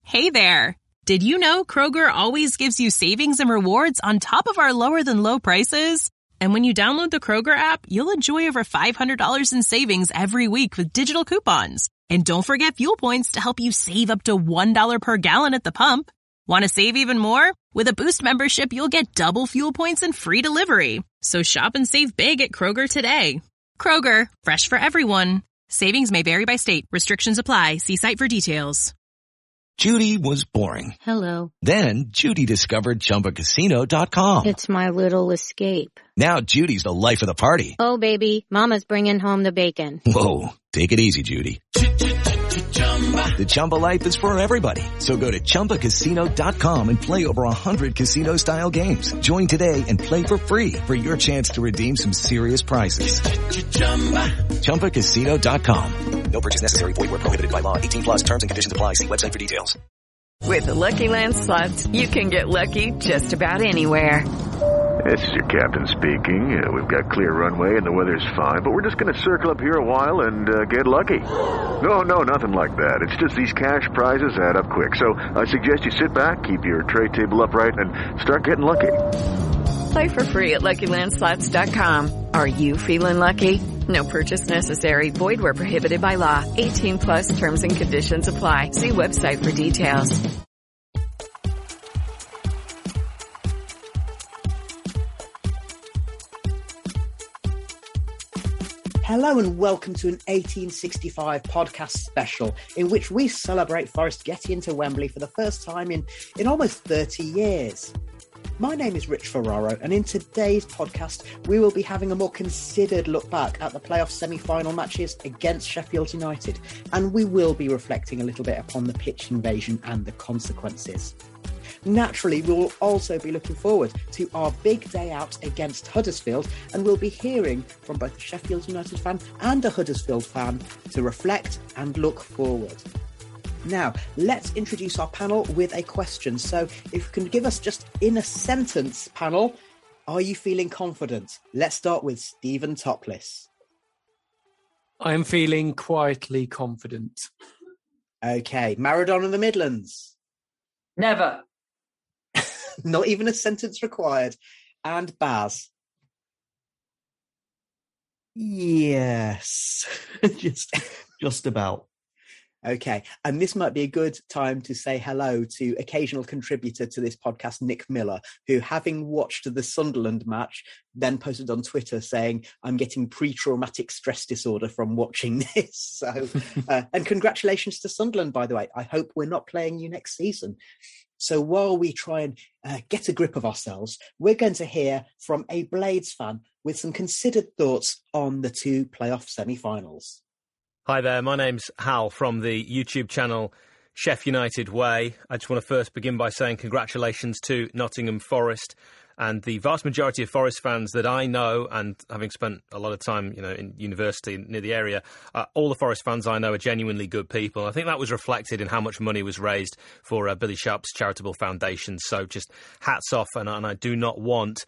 Hey there! Did you know Kroger always gives you savings and rewards on top of our lower-than-low prices? And when you download the Kroger app, you'll enjoy over $500 in savings every week with digital coupons. And don't forget fuel points to help you save up to $1 per gallon at the pump. Want to save even more? With a Boost membership, you'll get double fuel points and free delivery. So shop and save big at Kroger today. Kroger, fresh for everyone. Savings may vary by state. Restrictions apply. See site for details. Judy was boring. Hello. Then Judy discovered ChumbaCasino.com. It's my little escape. Now Judy's the life of the party. Oh, baby, mama's bringing home the bacon. Whoa, take it easy, Judy. The Chumba life is for everybody. So go to ChumbaCasino.com and play over 100 casino-style games. Join today and play for free for your chance to redeem some serious prizes. ChumbaCasino.com. No purchase necessary. Void where prohibited by law. 18 plus terms and conditions apply. See website for details. With the Lucky Land Slots, you can get lucky just about anywhere. This is your captain speaking. We've got clear runway and the weather's fine, but we're just going to circle up here a while and get lucky. No, nothing like that. It's just these cash prizes add up quick. So I suggest you sit back, keep your tray table upright, and start getting lucky. Play for free at LuckyLandSlots.com. Are you feeling lucky? No purchase necessary. Void where prohibited by law. 18 plus terms and conditions apply. See website for details. Hello and welcome to an 1865 podcast special in which we celebrate Forest getting into Wembley for the first time in almost 30 years. My name is Rich Ferraro, and in today's podcast we will be having a more considered look back at the playoff semi-final matches against Sheffield United, and we will be reflecting a little bit upon the pitch invasion and the consequences. Naturally, we will also be looking forward to our big day out against Huddersfield, and we'll be hearing from both a Sheffield United fan and a Huddersfield fan to reflect and look forward. Now, let's introduce our panel with a question. So if you can give us just in a sentence, panel, are you feeling confident? Let's start with Stephen Topless. I am feeling quietly confident. Okay, Maradona in the Midlands. Never. Not even a sentence required. And Baz. Yes. just about. Okay, and this might be a good time to say hello to occasional contributor to this podcast, Nick Miller, who, having watched the Sunderland match, then posted on Twitter saying, I'm getting pre-traumatic stress disorder from watching this. So, and congratulations to Sunderland, by the way. I hope we're not playing you next season. So while we try and get a grip of ourselves, we're going to hear from a Blades fan with some considered thoughts on the two playoff semi-finals. Hi there, my name's Hal from the YouTube channel Chef United Way. I just want to first begin by saying congratulations to Nottingham Forest and the vast majority of Forest fans that I know, and having spent a lot of time, in university near the area, all the Forest fans I know are genuinely good people. I think that was reflected in how much money was raised for Billy Sharp's charitable foundation. So just hats off, and I do not want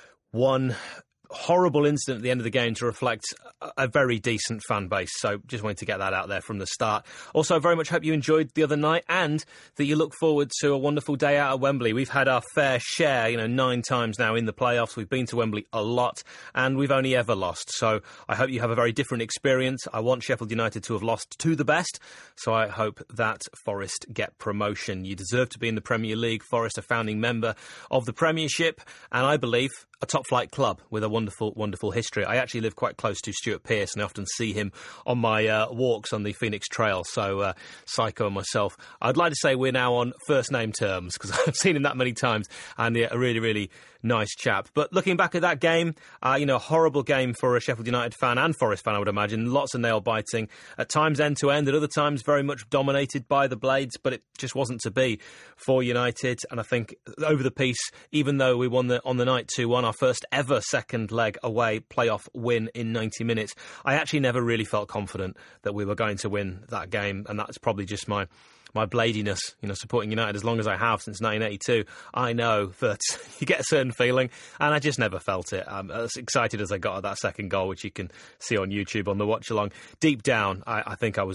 one horrible incident at the end of the game to reflect a very decent fan base. So just wanted to get that out there from the start. Also, very much hope you enjoyed the other night and that you look forward to a wonderful day out at Wembley. We've had our fair share, 9 times now in the playoffs. We've been to Wembley a lot and we've only ever lost. So I hope you have a very different experience. I want Sheffield United to have lost to the best. So I hope that Forest get promotion. You deserve to be in the Premier League. Forest, a founding member of the Premiership, and I believe a top-flight club with a wonderful, wonderful history. I actually live quite close to Stuart Pearce, and I often see him on my walks on the Phoenix Trail. So, Psycho and myself, I'd like to say we're now on first-name terms, because I've seen him that many times, and a really, really nice chap. But looking back at that game, a horrible game for a Sheffield United fan and Forest fan, I would imagine. Lots of nail-biting, at times end-to-end, at other times very much dominated by the Blades, but it just wasn't to be for United. And I think over the piece, even though we won on the night 2-1, our first ever second leg away playoff win in 90 minutes, I actually never really felt confident that we were going to win that game, and that's probably just my bladiness, supporting United as long as I have since 1982. I know that you get a certain feeling, and I just never felt it. As excited as I got at that second goal, which you can see on YouTube on the watch-along, deep down, I think I was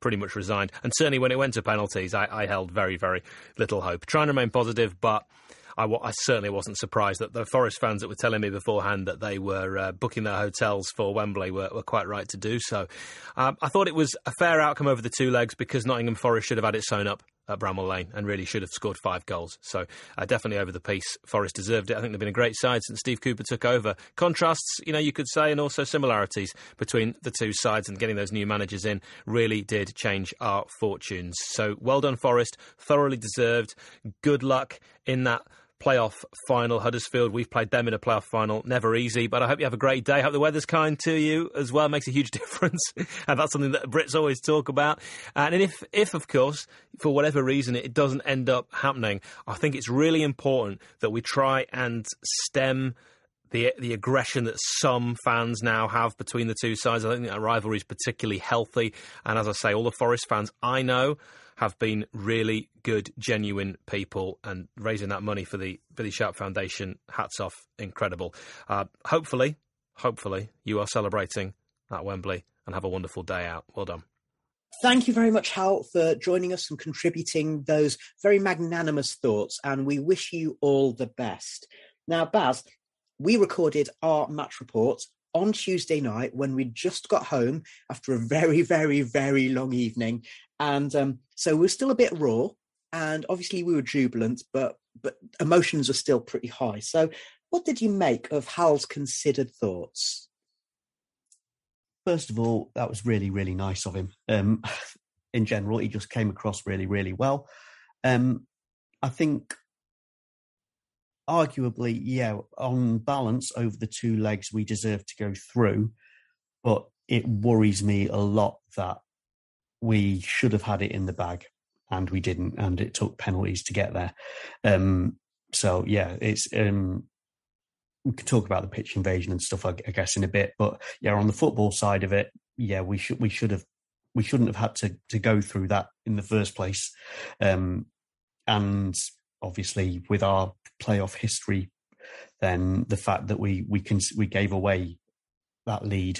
pretty much resigned. And certainly when it went to penalties, I held very, very little hope. Trying to remain positive, but I certainly wasn't surprised that the Forest fans that were telling me beforehand that they were booking their hotels for Wembley were quite right to do so. I thought it was a fair outcome over the two legs because Nottingham Forest should have had it sewn up at Bramall Lane and really should have scored 5 goals. So definitely over the piece, Forest deserved it. I think they've been a great side since Steve Cooper took over. Contrasts, you could say, and also similarities between the two sides, and getting those new managers in really did change our fortunes. So well done, Forest. Thoroughly deserved. Good luck in that playoff final. Huddersfield, we've played them in a playoff final. Never easy, but I hope you have a great day. I hope the weather's kind to you as well. It makes a huge difference. And that's something that Brits always talk about. And if, of course, for whatever reason, it doesn't end up happening, I think it's really important that we try and stem the aggression that some fans now have between the two sides. I don't think that rivalry is particularly healthy. And as I say, all the Forest fans I know have been really good, genuine people, and raising that money for the Billy Sharp Foundation, hats off, incredible. Hopefully, you are celebrating at Wembley and have a wonderful day out. Well done. Thank you very much, Hal, for joining us and contributing those very magnanimous thoughts, and we wish you all the best. Now, Baz, we recorded our match report on Tuesday night when we just got home after a very, very, very long evening. And so we're still a bit raw, and obviously we were jubilant, but emotions are still pretty high. So what did you make of Hal's considered thoughts? First of all, that was really, really nice of him. In general, he just came across really, really well. I think arguably, yeah, on balance over the two legs, we deserve to go through, but it worries me a lot that we should have had it in the bag and we didn't, and it took penalties to get there. So yeah, it's we could talk about the pitch invasion and stuff, I guess, in a bit, but yeah, on the football side of it, yeah, we shouldn't have had to go through that in the first place. And obviously, with our playoff history, then the fact that we gave away that lead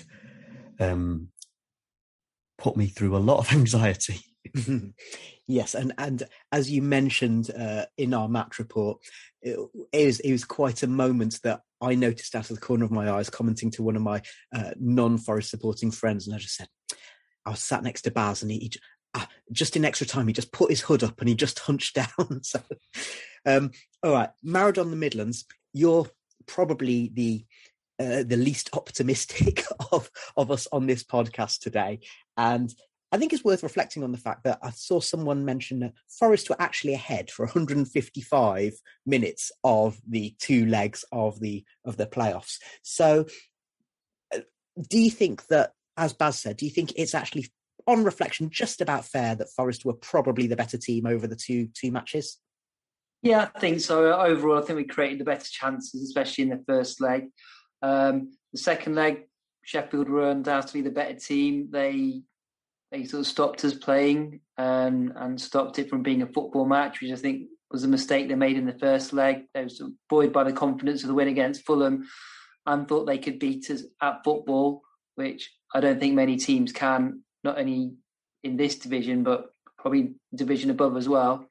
put me through a lot of anxiety. Yes, and as you mentioned in our match report, it was quite a moment that I noticed out of the corner of my eyes, commenting to one of my non-Forest supporting friends, and I just said, I was sat next to Baz, and he just in extra time, he just put his hood up and he just hunched down. So, all right, Maradon the Midlands, you're probably the least optimistic of us on this podcast today, and I think it's worth reflecting on the fact that I saw someone mention that Forest were actually ahead for 155 minutes of the two legs of the playoffs. So, do you think that, as Baz said, do you think it's actually, on reflection, just about fair that Forest were probably the better team over the two matches? Yeah, I think so. Overall, I think we created the better chances, especially in the first leg. The second leg, Sheffield were undoubtedly the better team. They sort of stopped us playing and stopped it from being a football match, which I think was a mistake they made in the first leg. They were sort of buoyed by the confidence of the win against Fulham and thought they could beat us at football, which I don't think many teams can, not only in this division, but probably division above as well.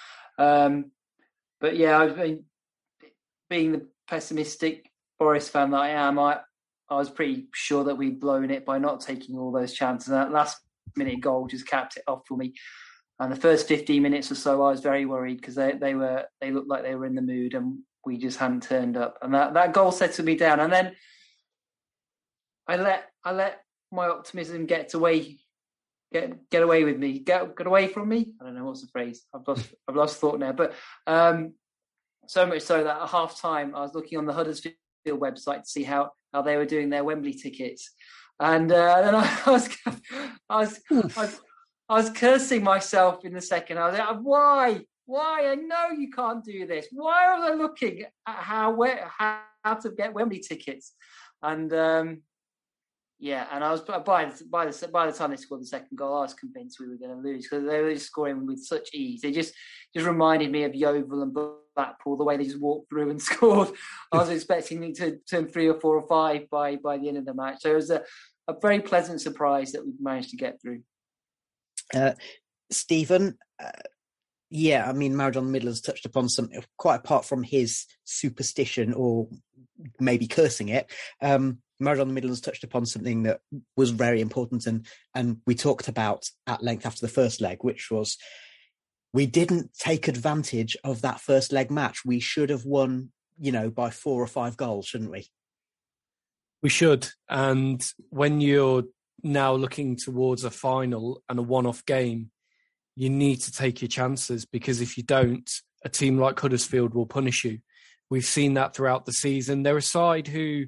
But yeah, I mean, being the pessimistic Forest fan that I am, I was pretty sure that we'd blown it by not taking all those chances. And that last minute goal just capped it off for me. And the first 15 minutes or so, I was very worried because they looked like they were in the mood and we just hadn't turned up. And that goal settled me down. And then I let my optimism get away with me, get away from me. I don't know what's the phrase. I've lost thought now. But so much so that at half time, I was looking on the Huddersfield website to see how they were doing their Wembley tickets, and then I was cursing myself in the second. I was like, why? I know you can't do this. Why are they looking at how to get Wembley tickets? And yeah, and I was by the time they scored the second goal, I was convinced we were going to lose because they were just scoring with such ease. They just reminded me of Yeovil and Blackpool, the way they just walked through and scored. I was expecting them to turn 3 or 4 or 5 by the end of the match. So it was a very pleasant surprise that we managed to get through. Stephen, yeah, I mean, Maradona Midlands touched upon something quite apart from his superstition or maybe cursing it. Maradona Midlands touched upon something that was very important and we talked about at length after the first leg, which was we didn't take advantage of that first leg match. We should have won, by 4 or 5 goals, shouldn't we? We should. And when you're now looking towards a final and a one-off game, you need to take your chances, because if you don't, a team like Huddersfield will punish you. We've seen that throughout the season. They're a side who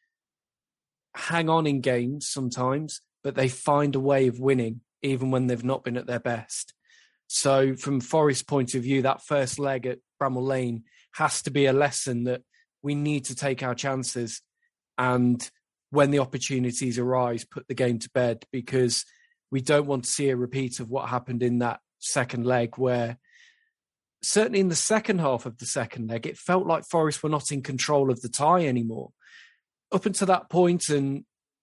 hang on in games sometimes, but they find a way of winning, even when they've not been at their best. So from Forest's point of view, that first leg at Bramall Lane has to be a lesson that we need to take our chances. And when the opportunities arise, put the game to bed, because we don't want to see a repeat of what happened in that second leg, where certainly in the second half of the second leg, it felt like Forest were not in control of the tie anymore. Up until that point, and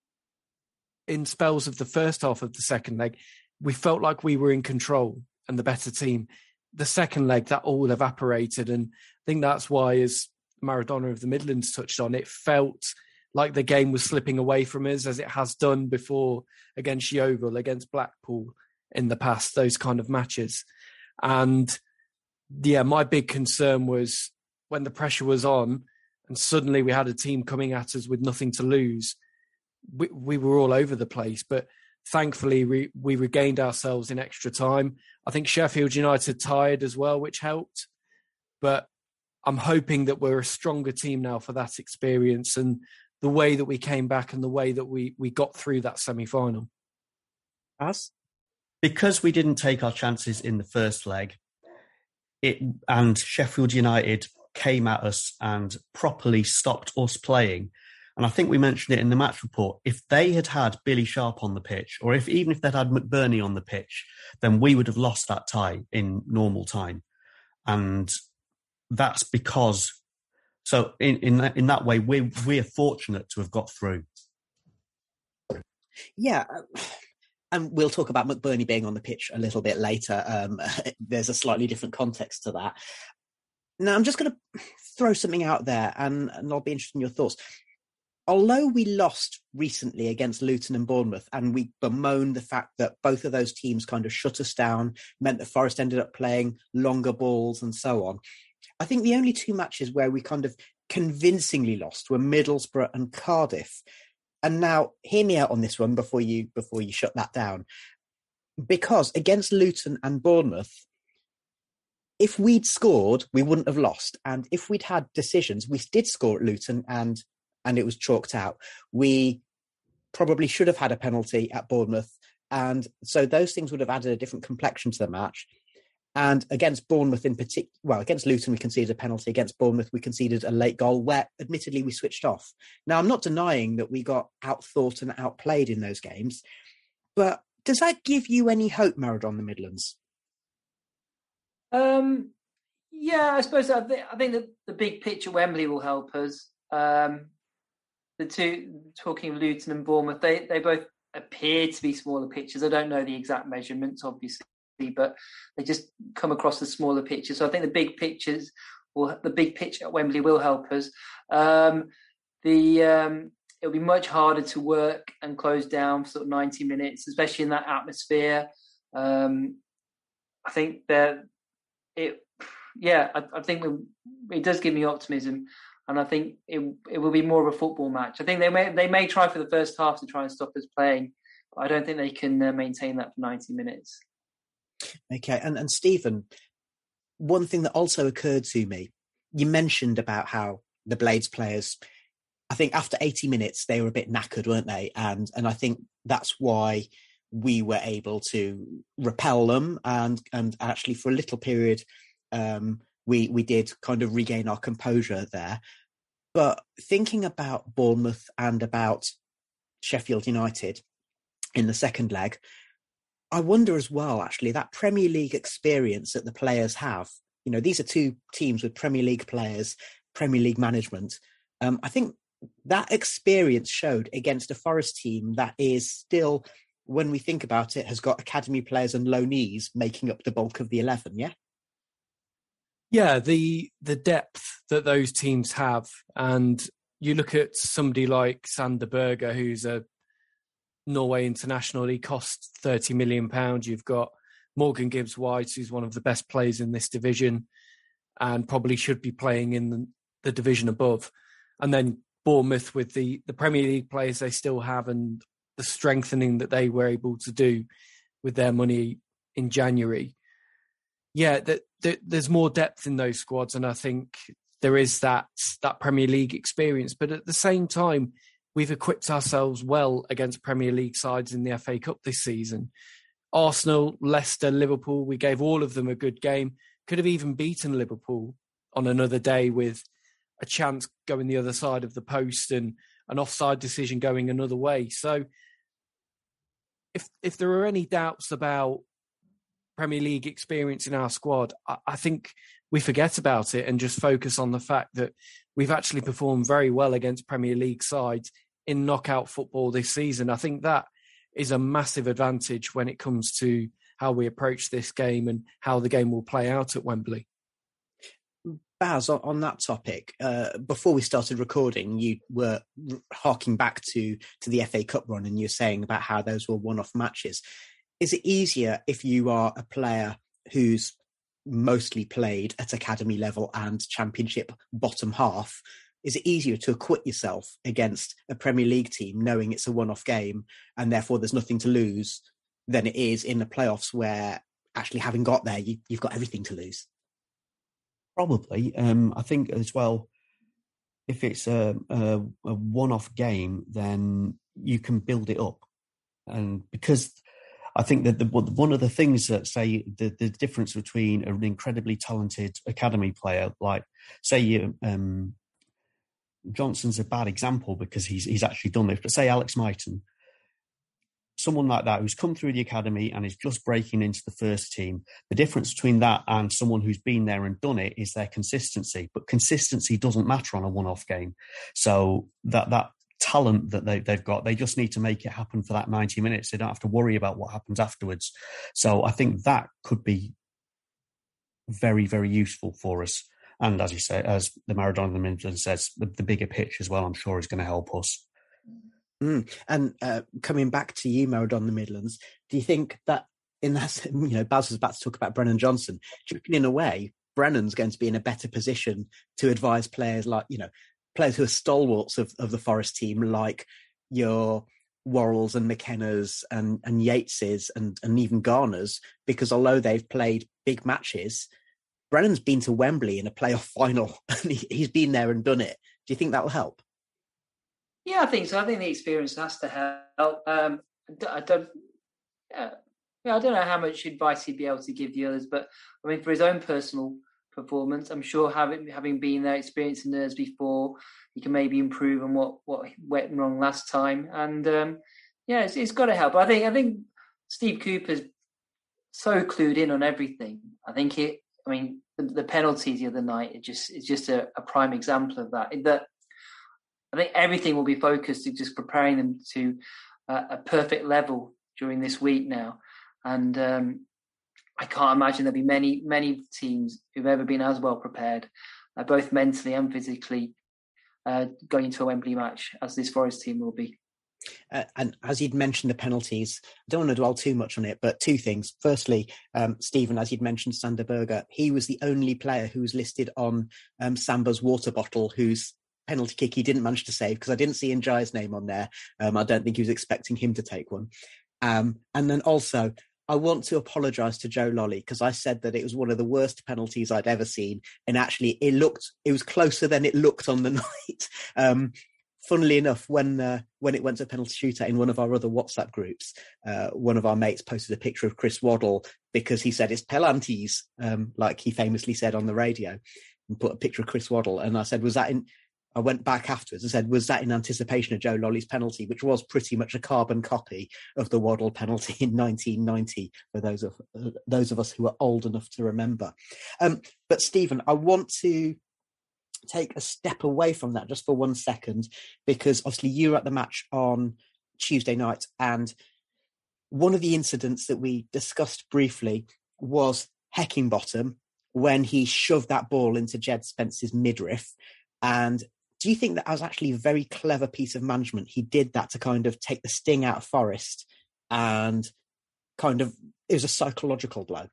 in spells of the first half of the second leg, we felt like we were in control and the better team. The second leg, that all evaporated. And I think that's why, as Maradona of the Midlands touched on, it felt like the game was slipping away from us, as it has done before against Yeovil, against Blackpool in the past, those kind of matches. And yeah, my big concern was when the pressure was on and suddenly we had a team coming at us with nothing to lose, we were all over the place. But thankfully, we regained ourselves in extra time. I think Sheffield United tired as well, which helped. But I'm hoping that we're a stronger team now for that experience and the way that we came back and the way that we got through that semi-final. As? Because we didn't take our chances in the first leg, and Sheffield United came at us and properly stopped us playing. And I think we mentioned it in the match report. If they had had Billy Sharp on the pitch, or even if they'd had McBurney on the pitch, then we would have lost that tie in normal time. And that's because, so in that way, we're fortunate to have got through. Yeah. And we'll talk about McBurney being on the pitch a little bit later. There's a slightly different context to that. Now, I'm just going to throw something out there, and I'll be interested in your thoughts. Although we lost recently against Luton and Bournemouth, and we bemoaned the fact that both of those teams kind of shut us down, meant that Forest ended up playing longer balls and so on, I think the only 2 matches where we kind of convincingly lost were Middlesbrough and Cardiff. And now, hear me out on this one before you shut that down. Because against Luton and Bournemouth, if we'd scored, we wouldn't have lost. And if we'd had decisions, we did score at Luton and it was chalked out. We probably should have had a penalty at Bournemouth. And so those things would have added a different complexion to the match. And against Bournemouth in particular, well, against Luton, we conceded a penalty. Against Bournemouth, we conceded a late goal where, admittedly, we switched off. Now, I'm not denying that we got outthought and outplayed in those games, but does that give you any hope, Maradona the Midlands? Yeah, I suppose I think that the big pitch at Wembley will help us. The two, talking of Luton and Bournemouth, they both appear to be smaller pitches. I don't know the exact measurements, obviously, but they just come across as smaller pitches. So I think the big pitch at Wembley will help us. It'll be much harder to work and close down for sort of 90 minutes, especially in that atmosphere. I think that it does give me optimism, and I think it will be more of a football match. I think they may try for the first half to try and stop us playing, but I don't think they can maintain that for 90 minutes. Okay, and Stephen, one thing that also occurred to me, you mentioned about how the Blades players, I think after 80 minutes, they were a bit knackered, weren't they? And I think that's why we were able to repel them. And actually for a little period, we did kind of regain our composure there. But thinking about Bournemouth and about Sheffield United in the second leg, I wonder as well, actually, that Premier League experience that the players have. You know, these are 2 teams with Premier League players, Premier League management. I think that experience showed against a Forest team that is still when we think about it, has got academy players and loanees making up the bulk of the 11, yeah? Yeah, the depth that those teams have, and you look at somebody like Sander Berge, who's a Norway international. He costs £30 million. You've got Morgan Gibbs-White, who's one of the best players in this division and probably should be playing in the division above. And then Bournemouth with the Premier League players they still have and the strengthening that they were able to do with their money in January. Yeah, there's more depth in those squads, and I think there is that Premier League experience. But at the same time, we've equipped ourselves well against Premier League sides in the FA Cup this season. Arsenal, Leicester, Liverpool, we gave all of them a good game. Could have even beaten Liverpool on another day with a chance going the other side of the post and an offside decision going another way. So if there are any doubts about Premier League experience in our squad, I think we forget about it and just focus on the fact that we've actually performed very well against Premier League sides in knockout football this season. I think that is a massive advantage when it comes to how we approach this game and how the game will play out at Wembley. Baz, on that topic, before we started recording, you were harking back to the FA Cup run and you're saying about how those were one-off matches. Is it easier if you are a player who's mostly played at academy level and championship bottom half? Is it easier to acquit yourself against a Premier League team knowing it's a one-off game and therefore there's nothing to lose than it is in the playoffs where actually having got there, you've got everything to lose? Probably. I think as well, if it's a one-off game, then you can build it up. And because I think that one of the things that, say, the difference between an incredibly talented academy player, like, say, Johnson's a bad example because he's actually done this, but say Alex Mighten, someone like that who's come through the academy and is just breaking into the first team. The difference between that and someone who's been there and done it is their consistency. But consistency doesn't matter on a one-off game. So that talent that they've got, they just need to make it happen for that 90 minutes. They don't have to worry about what happens afterwards. So I think that could be very, very useful for us. And as you say, as the Maradona of the Midlands says, the bigger pitch as well, I'm sure is going to help us. And coming back to you, Maradona of the Midlands, do you think that in that, Baz was about to talk about Brennan Johnson, do you reckon in a way, Brennan's going to be in a better position to advise players like, players who are stalwarts of the Forest team, like your Worrells and McKennas and Yateses and even Garners, because although they've played big matches, Brennan's been to Wembley in a playoff final and he's been there and done it. Do you think that will help? Yeah, I think so. I think the experience has to help. I don't know how much advice he'd be able to give the others, but I mean, for his own personal performance, I'm sure having been there, experienced in Ners before, he can maybe improve on what went wrong last time. And it's got to help. I think Steve Cooper's so clued in on everything. I think the penalties the other night is just a prime example of that. That I think everything will be focused to just preparing them to a perfect level during this week now. And I can't imagine there'll be many teams who've ever been as well prepared, both mentally and physically, going into a Wembley match as this Forest team will be. And as you'd mentioned the penalties, I don't want to dwell too much on it, but two things. Firstly, Stephen, as you'd mentioned, Sander Berge, he was the only player who was listed on Samba's water bottle whose penalty kick he didn't manage to save, because I didn't see Njai's name on there. I don't think he was expecting him to take one. And then also, I want to apologise to Joe Lolly, because I said that it was one of the worst penalties I'd ever seen. And actually, it was closer than it looked on the night. Funnily enough, when it went to a penalty shootout in one of our other WhatsApp groups, one of our mates posted a picture of Chris Waddle because he said it's Pelantes, like he famously said on the radio, and put a picture of Chris Waddle. And I said, I went back afterwards and said, was that in anticipation of Joe Lolly's penalty, which was pretty much a carbon copy of the Waddle penalty in 1990, for those of us who are old enough to remember. But Stephen, I want to take a step away from that just for 1 second, because obviously you were at the match on Tuesday night, and one of the incidents that we discussed briefly was Heckingbottom when he shoved that ball into Jed Spence's midriff. And do you think that was actually a very clever piece of management? He did that to kind of take the sting out of Forest, and kind of, it was a psychological blow.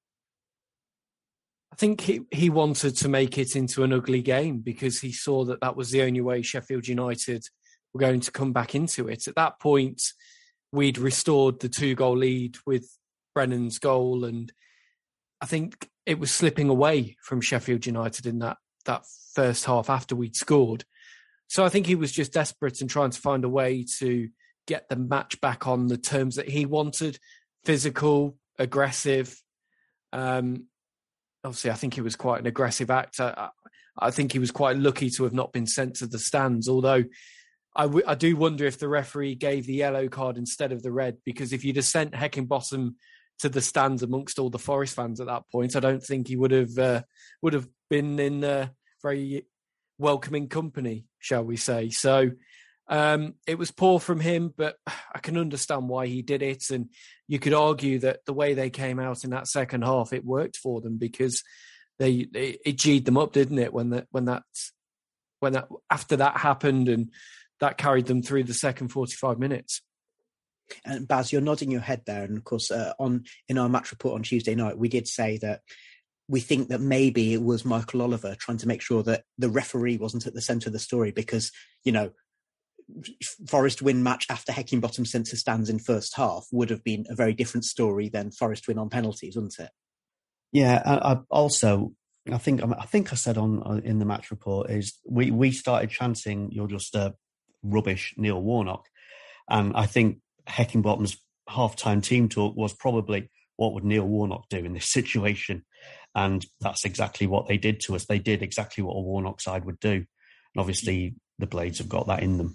I think he wanted to make it into an ugly game because he saw that was the only way Sheffield United were going to come back into it. At that point, we'd restored the 2-goal lead with Brennan's goal, and I think it was slipping away from Sheffield United in that first half after we'd scored. So I think he was just desperate and trying to find a way to get the match back on the terms that he wanted: physical, aggressive. Obviously, I think it was quite an aggressive act. I think he was quite lucky to have not been sent to the stands, although I do wonder if the referee gave the yellow card instead of the red, because if you'd have sent Heckingbottom to the stands amongst all the Forest fans at that point, I don't think he would have been in very welcoming company, shall we say. So it was poor from him, but I can understand why he did it. And you could argue that the way they came out in that second half, it worked for them, because it G'd them up, didn't it? When that after that happened, and that carried them through the second 45 minutes. And Baz, you're nodding your head there. And of course, in our match report on Tuesday night, we did say that we think that maybe it was Michael Oliver trying to make sure that the referee wasn't at the centre of the story, because, you know, Forest win match after Heckingbottom sent to stands in first half would have been a very different story than Forest win on penalties, wouldn't it? Yeah. I think I said in the match report is we started chanting, "You're just rubbish, Neil Warnock," and I think Heckingbottom's half-time team talk was probably, what would Neil Warnock do in this situation? And that's exactly what they did to us. They did exactly what a Warnock side would do. And obviously the Blades have got that in them.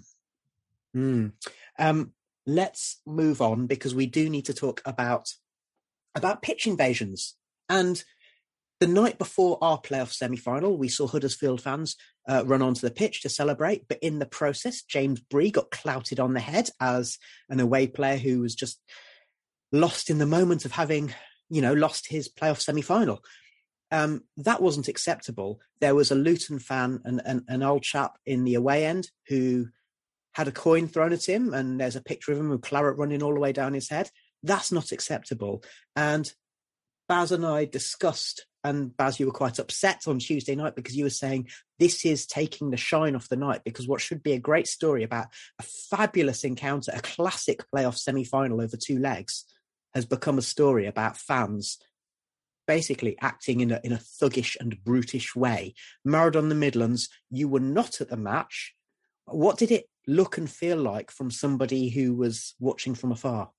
Let's move on, because we do need to talk about pitch invasions. And the night before our playoff semi-final, we saw Huddersfield fans run onto the pitch to celebrate. But in the process, James Bree got clouted on the head as an away player who was just lost in the moment of having, lost his playoff semi-final. That wasn't acceptable. There was a Luton fan, an old chap in the away end, who had a coin thrown at him, and there's a picture of him with claret running all the way down his head. That's not acceptable. And Baz and I discussed, and Baz, you were quite upset on Tuesday night because you were saying this is taking the shine off the night, because what should be a great story about a fabulous encounter, a classic playoff semi-final over 2 legs, has become a story about fans basically acting in a thuggish and brutish way. Married on the Midlands, you were not at the match. What did it look and feel like from somebody who was watching from afar?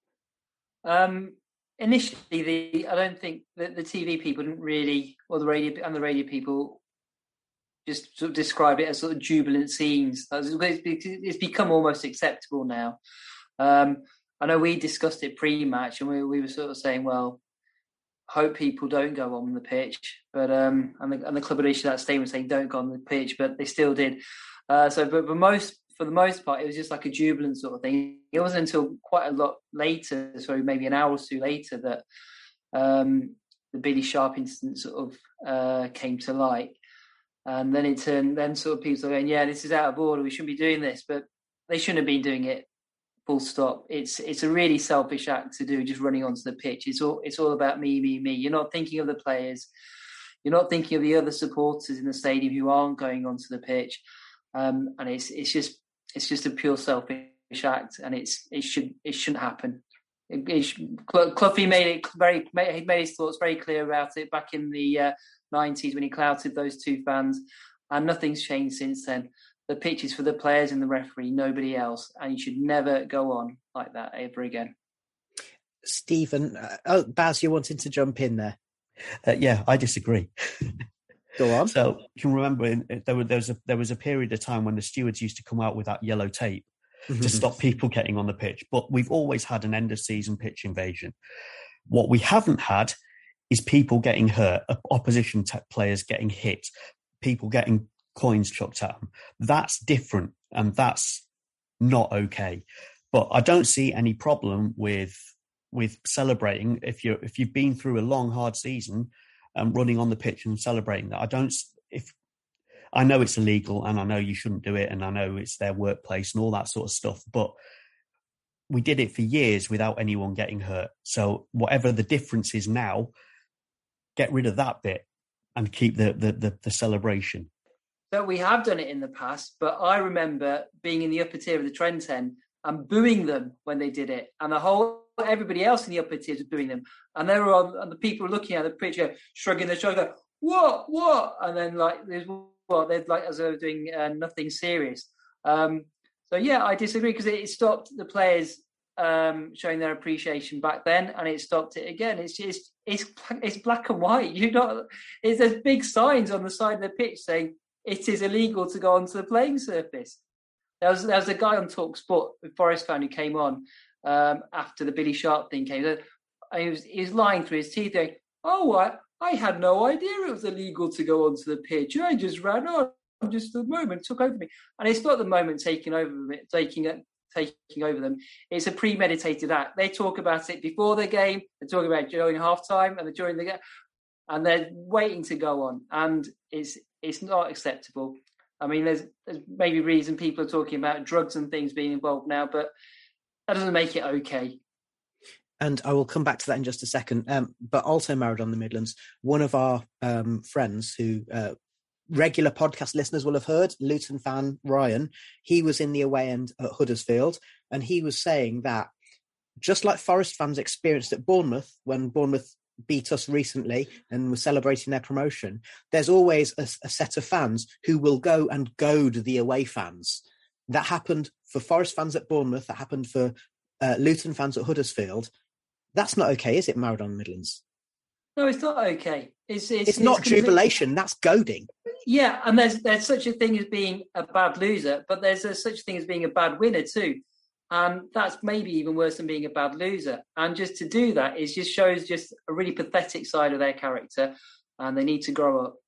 Initially, I don't think that the TV people didn't really, or the radio people just sort of describe it as sort of jubilant scenes. It's become almost acceptable now. I know we discussed it pre-match, and we were sort of saying, well, hope people don't go on the pitch, but and the club had issued that statement saying don't go on the pitch, but they still did. For the most part, it was just like a jubilant sort of thing. It wasn't until quite a lot later, so maybe an hour or 2 later, that the Billy Sharp incident sort of came to light. And then then sort of people are going, yeah, this is out of order, we shouldn't be doing this, but they shouldn't have been doing it, full stop. It's a really selfish act to do, just running onto the pitch. It's all about me. You're not thinking of the players. You're not thinking of the other supporters in the stadium who aren't going onto the pitch. And it's just a pure selfish act, and it shouldn't happen. Cloughie made his thoughts very clear about it back in the 90s when he clouted those 2 fans, and nothing's changed since then. The pitch is for the players and the referee, nobody else, and you should never go on like that ever again. Stephen, Baz, you wanted to jump in there? Yeah, I disagree. Go on. So you can remember there was a period of time when the stewards used to come out with that yellow tape to stop people getting on the pitch. But we've always had an end of season pitch invasion. What we haven't had is people getting hurt, opposition players getting hit, people getting coins chucked at them. That's different, and that's not okay. But I don't see any problem with celebrating if you've been through a long, hard season and running on the pitch and celebrating that. I know it's illegal and I know you shouldn't do it and I know it's their workplace and all that sort of stuff, but we did it for years without anyone getting hurt. So whatever the difference is now, get rid of that bit and keep the celebration. So we have done it in the past, but I remember being in the upper tier of the Trent End and booing them when they did it, and everybody else in the upper tiers was booing them, and they were on, and the people looking at the picture, shrugging their shoulders, what, and then they're like as though doing nothing serious. So yeah, I disagree because it stopped the players showing their appreciation back then, and it stopped it again. It's black and white. There's big signs on the side of the pitch saying it is illegal to go onto the playing surface. There was a guy on TalkSport, a Forest fan, who came on after the Billy Sharp thing came. And he was lying through his teeth, going, "Oh, I had no idea it was illegal to go onto the pitch. I just ran on. Just the moment took over me." And it's not the moment taking over them. It's a premeditated act. They talk about it before the game. They talk about it during halftime and during the game, and they're waiting to go on. And it's not acceptable. I mean, there's maybe reason people are talking about drugs and things being involved now, but that doesn't make it okay. And I will come back to that in just a second. But also Maradona the Midlands, one of our friends who regular podcast listeners will have heard, Luton fan Ryan, he was in the away end at Huddersfield, and he was saying that just like Forest fans experienced at Bournemouth when Bournemouth beat us recently and were celebrating their promotion, there's always a set of fans who will go and goad the away fans. That happened for Forest fans at Bournemouth. That happened for Luton fans at Huddersfield. That's not okay, is it, Maradona Midlands? No, it's not okay. It's not jubilation. That's goading. Yeah, and there's such a thing as being a bad loser, but there's such a thing as being a bad winner too. And that's maybe even worse than being a bad loser. And just to do that shows a really pathetic side of their character, and they need to grow up.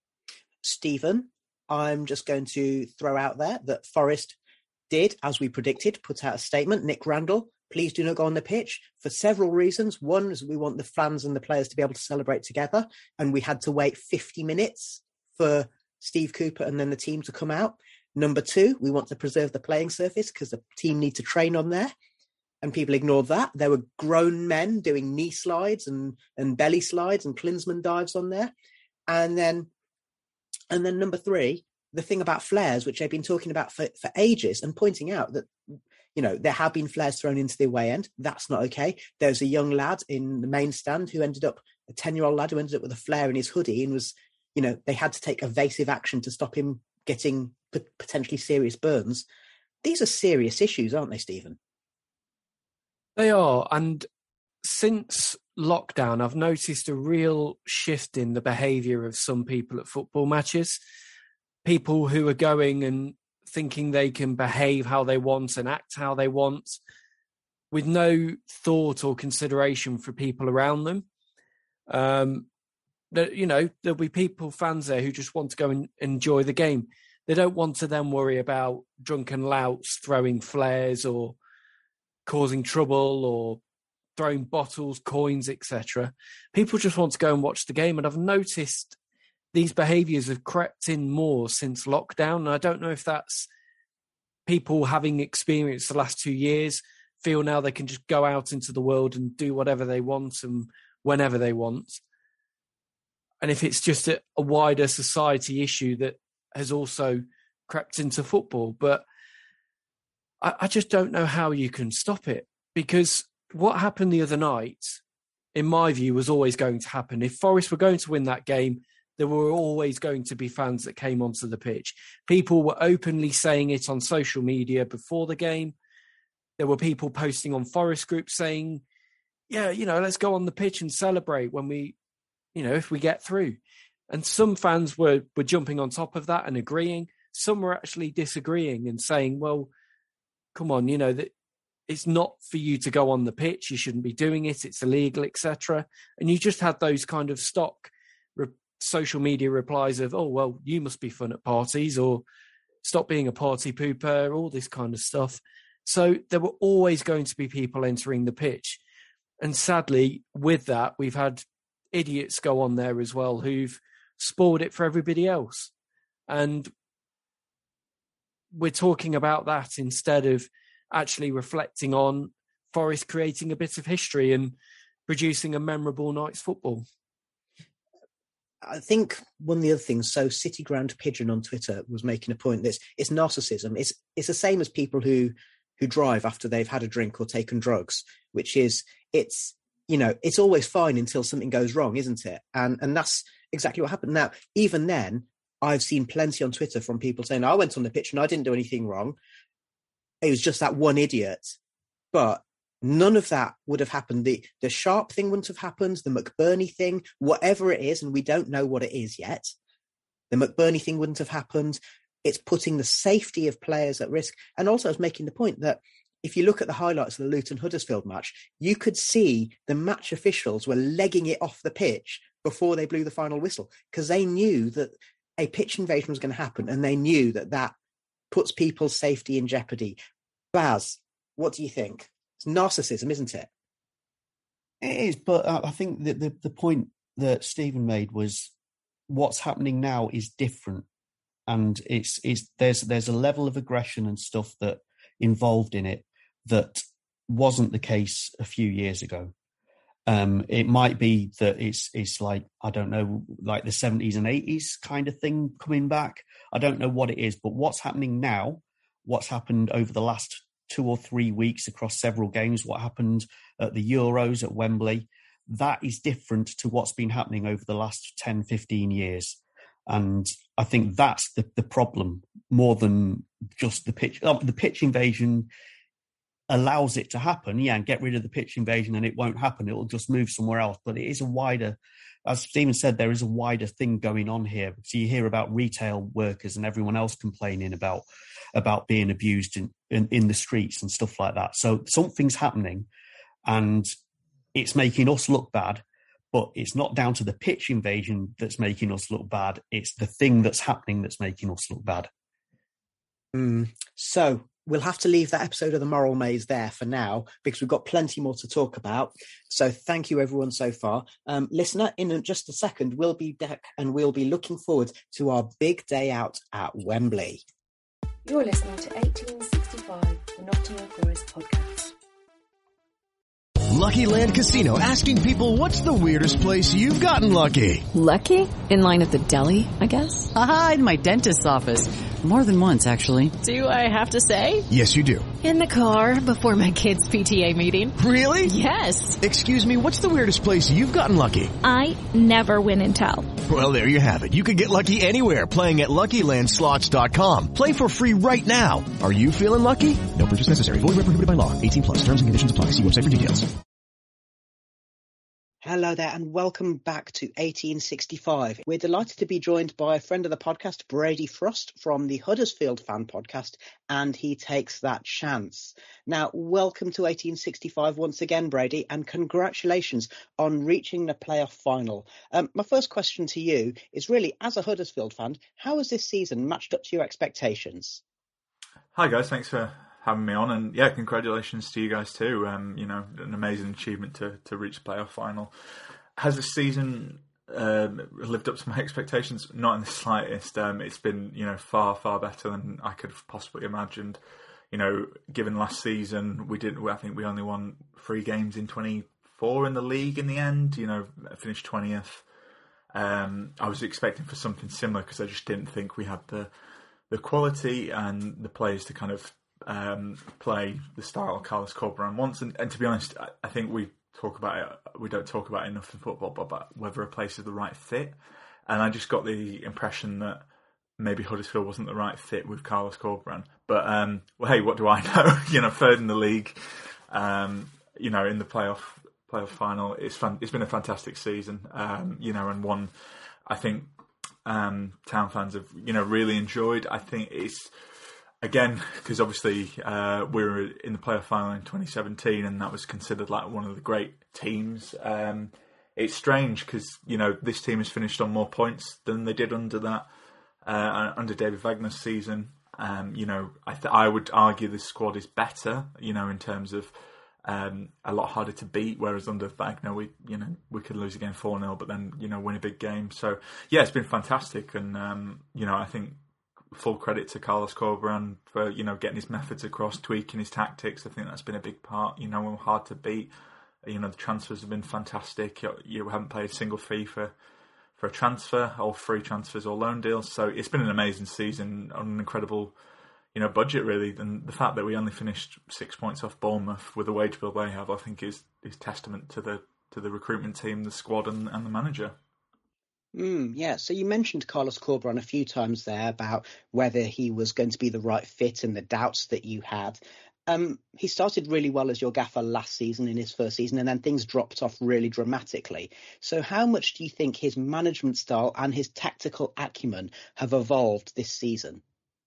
Stephen, I'm just going to throw out there that Forest did, as we predicted, put out a statement. Nick Randall, please do not go on the pitch for several reasons. One is we want the fans and the players to be able to celebrate together, and we had to wait 50 minutes for Steve Cooper and then the team to come out. Number two, we want to preserve the playing surface because the team need to train on there. And people ignored that. There were grown men doing knee slides and belly slides and Klinsmann dives on there. And then number three, the thing about flares, which they've been talking about for ages, and pointing out that, there have been flares thrown into the away end. That's not okay. There's a young lad in the main stand a 10-year-old lad who ended up with a flare in his hoodie and was, they had to take evasive action to stop him getting potentially serious burns. These are serious issues, aren't they, Stephen? They are. And since lockdown, I've noticed a real shift in the behaviour of some people at football matches. People who are going and thinking they can behave how they want and act how they want with no thought or consideration for people around them. There'll be fans there who just want to go and enjoy the game. They don't want to then worry about drunken louts throwing flares or causing trouble or throwing bottles, coins, etc. People just want to go and watch the game. And I've noticed these behaviours have crept in more since lockdown. And I don't know if that's people having experienced the last 2 years, feel now they can just go out into the world and do whatever they want and whenever they want. And if it's just a wider society issue that has also crept into football. But I just don't know how you can stop it, because what happened the other night, in my view, was always going to happen. If Forest were going to win that game, there were always going to be fans that came onto the pitch. People were openly saying it on social media before the game. There were people posting on Forest groups saying, yeah, let's go on the pitch and celebrate when we, if we get through. And some fans were jumping on top of that and agreeing. Some were actually disagreeing and saying, well, come on, that it's not for you to go on the pitch. You shouldn't be doing it. It's illegal, etc. And you just had those kind of stock social media replies of, oh, well, you must be fun at parties, or stop being a party pooper, all this kind of stuff. So there were always going to be people entering the pitch. And sadly, with that, we've had idiots go on there as well who've spoiled it for everybody else. And we're talking about that instead of actually reflecting on Forest creating a bit of history and producing a memorable night's football. I think one of the other things, so City Ground Pigeon on Twitter was making a point that it's narcissism. It's the same as people who drive after they've had a drink or taken drugs, which is, it's always fine until something goes wrong, isn't it? And that's exactly what happened. Now, even then, I've seen plenty on Twitter from people saying, I went on the pitch and I didn't do anything wrong. It was just that one idiot. But none of that would have happened. The Sharp thing wouldn't have happened. The McBurney thing, whatever it is, and we don't know what it is yet, the McBurney thing wouldn't have happened. It's putting the safety of players at risk. And also I was making the point that if you look at the highlights of the Luton-Huddersfield match, you could see the match officials were legging it off the pitch before they blew the final whistle, because they knew that a pitch invasion was going to happen, and they knew that puts people's safety in jeopardy. Baz, what do you think? It's narcissism, isn't it? It is, but I think that the point that Stephen made was what's happening now is different, and there's a level of aggression and stuff that involved in it that wasn't the case a few years ago. It might be that it's like, I don't know, like the 70s and 80s kind of thing coming back. I don't know what it is, but what's happening now, what's happened over the last 2 or 3 weeks across several games, what happened at the Euros at Wembley, that is different to what's been happening over the last 10, 15 years. And I think that's the problem more than just the pitch. The pitch invasion allows it to happen, and get rid of the pitch invasion and it won't happen. It will just move somewhere else. But it is a wider, as Stephen said, there is a wider thing going on here. So you hear about retail workers and everyone else complaining about being abused in the streets and stuff like that. So something's happening and it's making us look bad, but it's not down to the pitch invasion that's making us look bad. It's the thing that's happening that's making us look bad. So we'll have to leave that episode of The Moral Maze there for now, because we've got plenty more to talk about. So thank you, everyone, so far. Listener, in just a second, we'll be back and we'll be looking forward to our big day out at Wembley. You're listening to 1865, the Nottingham Forest podcast. Lucky Land Casino, asking people, what's the weirdest place you've gotten lucky? Lucky? In line at the deli, I guess? Aha, in my dentist's office. More than once, actually. Do I have to say? Yes, you do. In the car before my kids' PTA meeting. Really? Yes. Excuse me, what's the weirdest place you've gotten lucky? I never win and tell. Well, there you have it. You can get lucky anywhere, playing at LuckyLandSlots.com. Play for free right now. Are you feeling lucky? No purchase necessary. Void where prohibited by law. 18+. Terms and conditions apply. See website for details. Hello there and welcome back to 1865. We're delighted to be joined by a friend of the podcast, Brady Frost from the Huddersfield Fan Podcast, and He Takes That Chance. Now, welcome to 1865 once again, Brady, and congratulations on reaching the playoff final. My first question to you is really, as a Huddersfield fan, how has this season matched up to your expectations? Hi guys, thanks for having me on, and congratulations to you guys too. An amazing achievement to reach the playoff final. Has the season lived up to my expectations? Not in the slightest. It's been far better than I could have possibly imagined. Given last season, I think we only won 3 games in 24 in the league in the end. Finished 20th. I was expecting for something similar because I just didn't think we had the quality and the players to kind of play the style Carlos Corberán wants, and to be honest, I think we don't talk about it enough in football, but about whether a place is the right fit. And I just got the impression that maybe Huddersfield wasn't the right fit with Carlos Corberán. But hey, what do I know? Third in the league, in the playoff final. It's been a fantastic season, and one I think town fans have really enjoyed. I think it's. Again, because obviously we were in the playoff final in 2017, and that was considered like one of the great teams. It's strange because this team has finished on more points than they did under David Wagner's season, I would argue the squad is better, in terms of a lot harder to beat, whereas under Wagner, we could lose again 4-0, but then, win a big game. So, yeah, it's been fantastic. And, I think full credit to Carlos Corberán for, getting his methods across, tweaking his tactics. I think that's been a big part. We're hard to beat. The transfers have been fantastic. You haven't paid a single fee for a transfer, all free transfers or loan deals. So it's been an amazing season on an incredible budget, really. And the fact that we only finished 6 points off Bournemouth with the wage bill they have, I think is testament to the recruitment team, the squad and the manager. Yeah, so you mentioned Carlos Corberán a few times there about whether he was going to be the right fit and the doubts that you had. He started really well as your gaffer last season, in his first season, and then things dropped off really dramatically. So how much do you think his management style and his tactical acumen have evolved this season?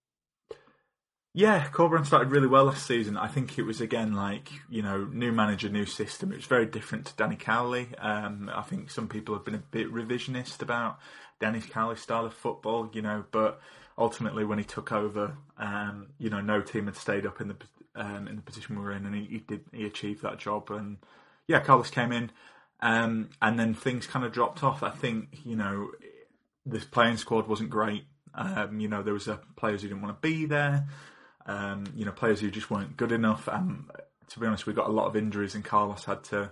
Yeah, Corberán started really well last season. I think it was, again, new manager, new system. It was very different to Danny Cowley. I think some people have been a bit revisionist about Danny Cowley's style of football, but ultimately when he took over, no team had stayed up in the position we were in, and he achieved that job. And yeah, Carlos came in, and then things kind of dropped off. I think, this playing squad wasn't great. There was players who didn't want to be there. Players who just weren't good enough. To be honest, we got a lot of injuries, and Carlos had to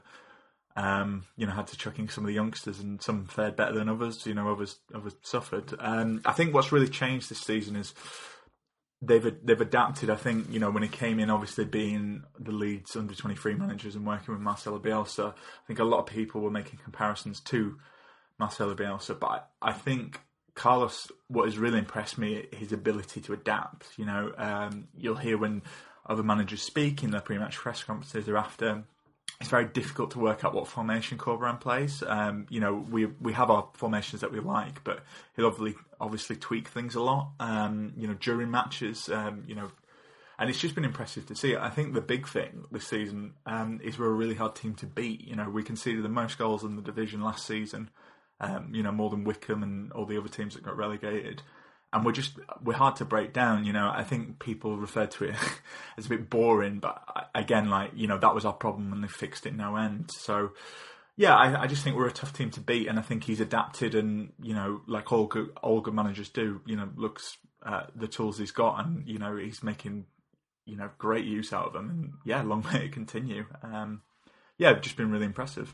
chuck in some of the youngsters, and some fared better than others. Others suffered. I think what's really changed this season is they've adapted. I think when he came in, obviously being the Leeds under-23 managers and working with Marcelo Bielsa, I think a lot of people were making comparisons to Marcelo Bielsa, but I think Carlos, what has really impressed me, his ability to adapt. You'll hear when other managers speak in their pre-match press conferences or after, it's very difficult to work out what formation Corberán plays. We have our formations that we like, but he'll obviously tweak things a lot. During matches, and it's just been impressive to see. I think the big thing this season is we're a really hard team to beat. We conceded the most goals in the division last season. More than Wickham and all the other teams that got relegated. And we're hard to break down. I think people refer to it as a bit boring, but again, that was our problem when they fixed it no end. So, yeah, I just think we're a tough team to beat, and I think he's adapted and, like all good managers do, looks at the tools he's got, and, he's making, great use out of them. And, yeah, long way to continue. Just been really impressive.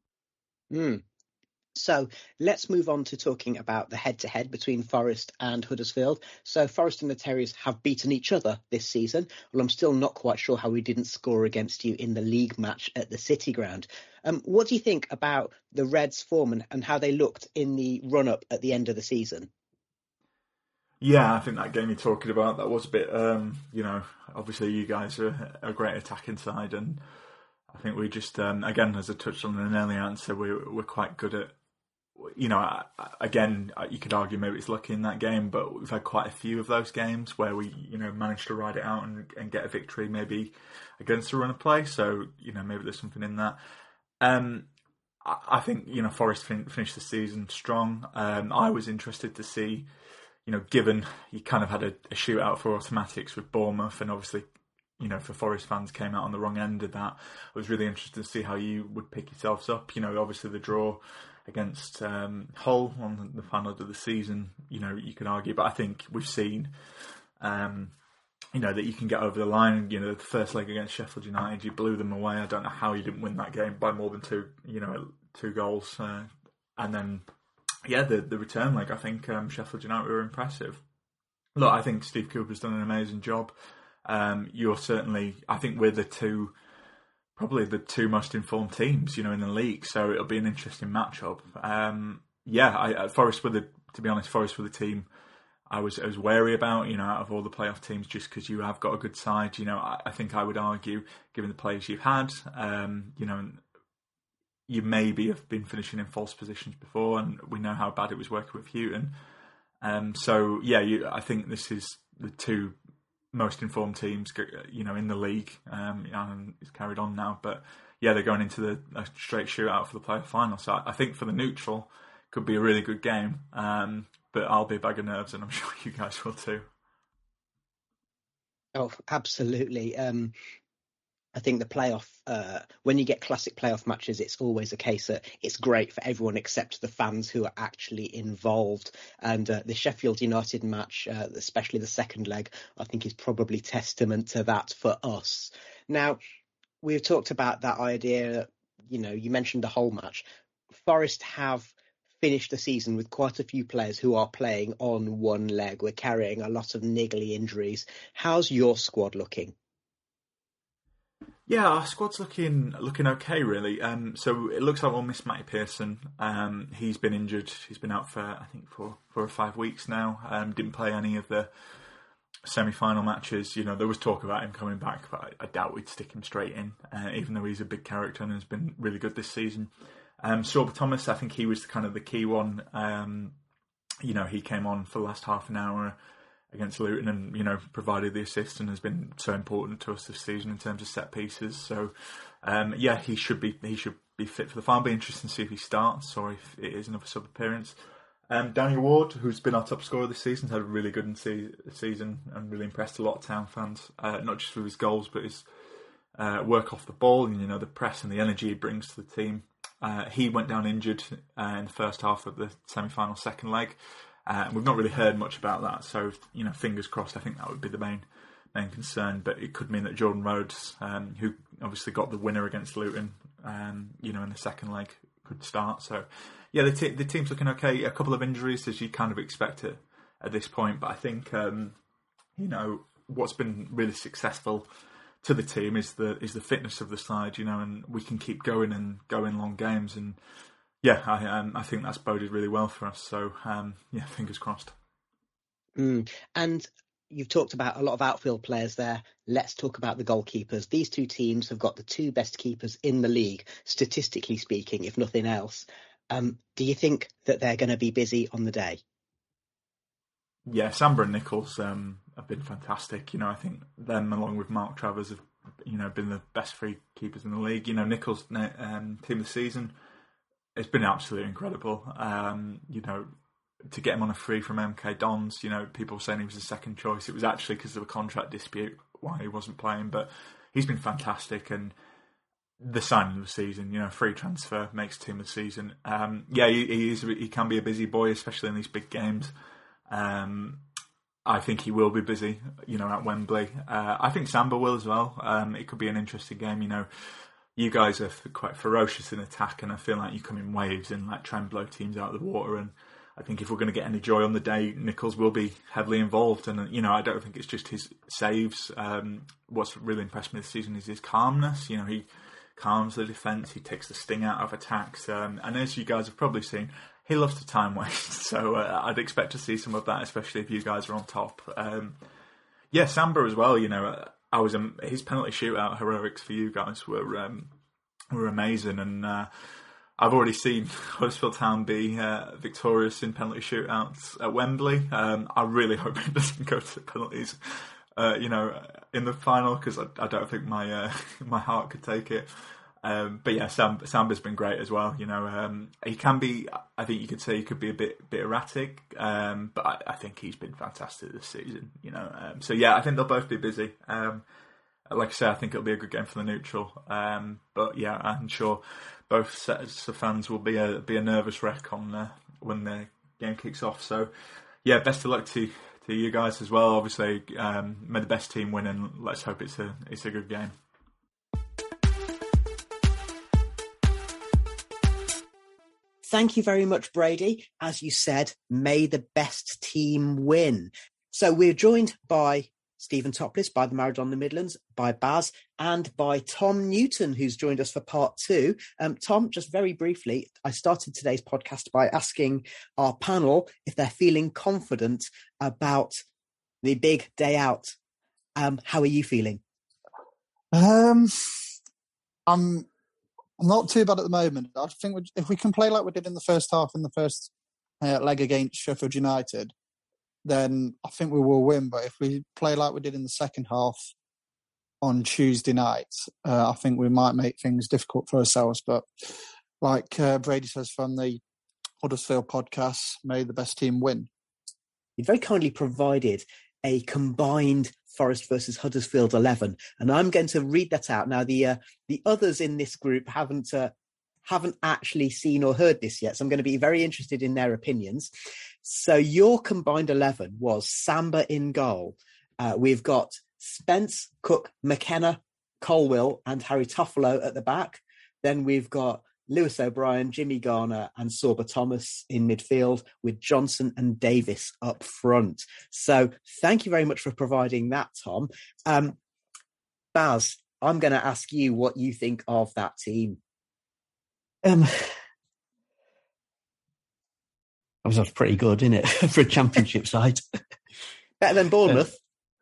So let's move on to talking about the head-to-head between Forest and Huddersfield. So Forest and the Terriers have beaten each other this season. Well, I'm still not quite sure how we didn't score against you in the league match at the City Ground. What do you think about the Reds' form and how they looked in the run-up at the end of the season? Yeah, I think that game you're talking about, that was a bit, obviously you guys are a great attacking side, and I think we just, again, as I touched on in an earlier answer, we're quite good at, again, you could argue maybe it's lucky in that game, but we've had quite a few of those games where we, managed to ride it out and get a victory maybe against a run of play. So, maybe there's something in that. I think, Forest finished the season strong. I was interested to see, given you kind of had a shootout for automatics with Bournemouth, and obviously, for Forest fans came out on the wrong end of that. I was really interested to see how you would pick yourselves up. Obviously the draw against Hull on the final of the season, you can argue, but I think we've seen, that you can get over the line. The first leg against Sheffield United, you blew them away. I don't know how you didn't win that game by more than two goals. And then, the return leg, I think Sheffield United were impressive. Look, I think Steve Cooper's done an amazing job. You're certainly, I think we're probably the two most informed teams, in the league. So it'll be an interesting matchup. Forest were the team I was wary about, out of all the playoff teams, just because you have got a good side. I think I would argue, given the players you've had, you maybe have been finishing in false positions before, and we know how bad it was working with Houghton. I think this is the two most informed teams, in the league, and it's carried on now. But yeah, they're going into a straight shootout for the playoff final. So I think for the neutral, it could be a really good game. But I'll be a bag of nerves, and I'm sure you guys will too. Oh, absolutely. I think the playoff, when you get classic playoff matches, it's always a case that it's great for everyone except the fans who are actually involved. And the Sheffield United match, especially the second leg, I think is probably testament to that for us. Now, we've talked about that idea, you mentioned the whole match. Forest have finished the season with quite a few players who are playing on one leg. We're carrying a lot of niggly injuries. How's your squad looking? Yeah, our squad's looking okay, really. So it looks like we'll miss Matty Pearson. He's been injured. He's been out for, I think, 4 or 5 weeks now. Didn't play any of the semi-final matches. There was talk about him coming back, but I doubt we'd stick him straight in, even though he's a big character and has been really good this season. Sorba Thomas, I think he was kind of the key one. He came on for the last half an hour against Luton and, provided the assist and has been so important to us this season in terms of set pieces. So, he should be fit for the final. It'll be interesting to see if he starts or if it is another sub-appearance. Danny Ward, who's been our top scorer this season, had a really good season and really impressed a lot of Town fans, not just with his goals, but his work off the ball and, the press and the energy he brings to the team. He went down injured in the first half of the semi-final second leg. We've not really heard much about that, so fingers crossed. I think that would be the main concern, but it could mean that Jordan Rhodes, who obviously got the winner against Luton, in the second leg, could start. So, yeah, the team's looking okay. A couple of injuries as you kind of expect it at this point, but I think what's been really successful to the team is the fitness of the side, and we can keep going and going long games and. Yeah, I think that's boded really well for us. So, fingers crossed. And you've talked about a lot of outfield players there. Let's talk about the goalkeepers. These two teams have got the two best keepers in the league, statistically speaking, if nothing else. Do you think that they're going to be busy on the day? Yeah, Samba and Nichols have been fantastic. I think them, along with Mark Travers, have been the best free keepers in the league. Nichols, team of the season. It's been absolutely incredible. To get him on a free from MK Dons, people were saying he was the second choice. It was actually because of a contract dispute why he wasn't playing, but he's been fantastic. And the signing of the season, free transfer makes team of the season. He can be a busy boy, especially in these big games. I think he will be busy, at Wembley. I think Samba will as well. It could be an interesting game, You guys are quite ferocious in attack, and I feel like you come in waves and try and blow teams out of the water. And I think if we're going to get any joy on the day, Nichols will be heavily involved. And I don't think it's just his saves. What's really impressed me this season is his calmness. He calms the defence. He takes the sting out of attacks. And as you guys have probably seen, he loves to time waste. So I'd expect to see some of that, especially if you guys are on top. Samba as well. His penalty shootout heroics for you guys were amazing, and I've already seen Huddersfield Town be victorious in penalty shootouts at Wembley. I really hope it doesn't go to penalties, in the final, because I don't think my heart could take it. But yeah, Samba's been great as well. He can be. I think you could say he could be a bit erratic, but I think he's been fantastic this season. So yeah, I think they'll both be busy. Like I say, I think it'll be a good game for the neutral. But yeah, I'm sure both sets of fans will be a nervous wreck on when the game kicks off. So yeah, best of luck to you guys as well. Obviously, may the best team win, and let's hope it's a good game. Thank you very much, Brady. As you said, may the best team win. So we're joined by Stephen Topless, by the Married on the Midlands, by Baz, and by Tom Newton, who's joined us for part 2. Tom, just very briefly, I started today's podcast by asking our panel if they're feeling confident about the big day out. How are you feeling? I'm not too bad at the moment. I think if we can play like we did in the first half in the first leg against Sheffield United, then I think we will win. But if we play like we did in the second half on Tuesday night, I think we might make things difficult for ourselves. But like Brady says from the Huddersfield podcast, may the best team win. You very kindly provided a combined Forest versus Huddersfield 11. And I'm going to read that out. Now, the others in this group haven't actually seen or heard this yet, so I'm going to be very interested in their opinions. So your combined 11 was Samba in goal. We've got Spence, Cook, McKenna, Colwill and Harry Toffolo at the back. Then we've got Lewis O'Brien, Jimmy Garner and Sorba Thomas in midfield, with Johnson and Davis up front. So thank you very much for providing that, Tom. Baz, I'm going to ask you what you think of that team. That was pretty good, isn't it, for a championship side? Better than Bournemouth.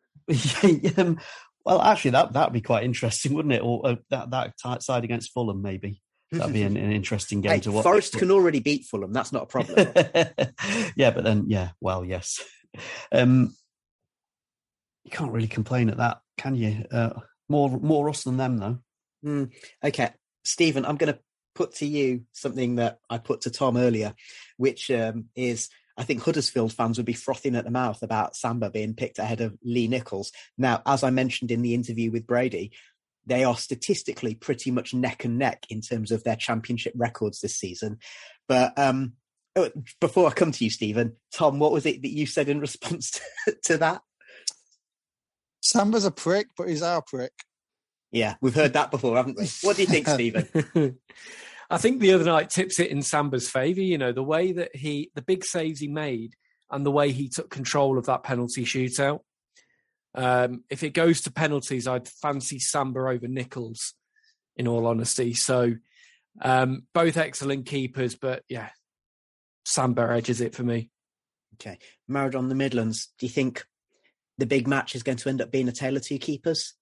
Well, actually, that'd be quite interesting, wouldn't it? Or that side against Fulham, maybe. That'd be an interesting game to watch. Forest can already beat Fulham. That's not a problem. Yeah, but then, yes. You can't really complain at that, can you? More us than them, though. Okay, Stephen, I'm going to put to you something that I put to Tom earlier, which is, I think Huddersfield fans would be frothing at the mouth about Samba being picked ahead of Lee Nichols. Now, as I mentioned in the interview with Brady, they are statistically pretty much neck and neck in terms of their championship records this season. But before I come to you, Stephen, Tom, what was it that you said in response to that? Samba's a prick, but he's our prick. Yeah, we've heard that before, haven't we? What do you think, Stephen? I think the other night tips it in Samba's favour. You know, the way that the big saves he made and the way he took control of that penalty shootout. If it goes to penalties, I'd fancy Samba over Nichols, in all honesty. So both excellent keepers, but yeah, Samba edges it for me. Okay. Maradon, the Midlands, do you think the big match is going to end up being a tale of two keepers?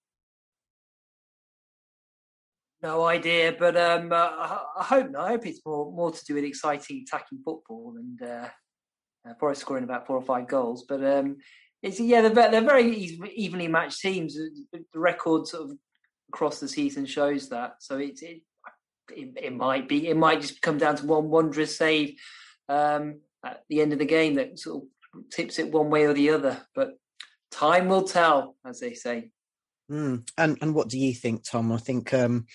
No idea, but I hope not. I hope it's more to do with exciting attacking football and probably scoring about 4 or 5 goals. But they're very evenly matched teams. The record sort of across the season shows that. So it might just come down to one wondrous save at the end of the game that sort of tips it one way or the other. But time will tell, as they say. And what do you think, Tom? I think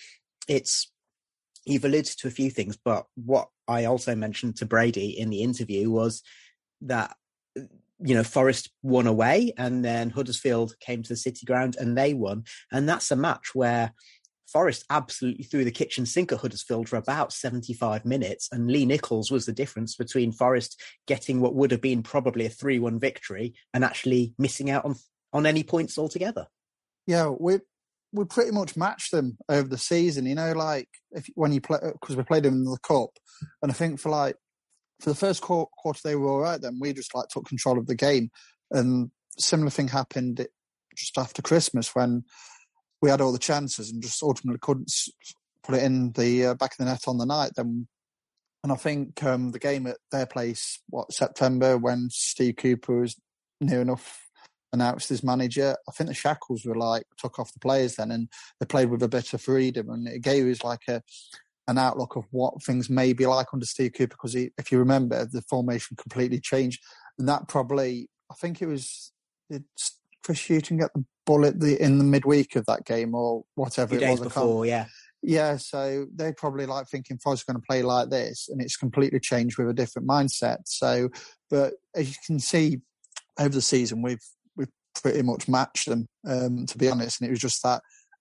you've alluded to a few things, but what I also mentioned to Brady in the interview was that, you know, Forest won away and then Huddersfield came to the City Ground and they won. And that's a match where Forest absolutely threw the kitchen sink at Huddersfield for about 75 minutes. And Lee Nichols was the difference between Forest getting what would have been probably a 3-1 victory and actually missing out on any points altogether. Yeah, we pretty much matched them over the season, you know, like when you play, because we played them in the Cup. And I think for the first quarter, they were all right. Then we just took control of the game. And similar thing happened just after Christmas when we had all the chances and just ultimately couldn't put it in the back of the net on the night. Then, and I think the game at their place, September, when Steve Cooper was near enough announced as manager, I think the shackles were took off the players then, and they played with a bit of freedom, and it gave us an outlook of what things may be like under Steve Cooper, because if you remember, the formation completely changed, and that probably, I think it was, did Chris Hughton get the ball in the midweek of that game or whatever it was before, yeah. Yeah, so they probably thinking Forest going to play like this, and it's completely changed with a different mindset. So, but as you can see over the season, we've pretty much matched them, to be honest. And it was just that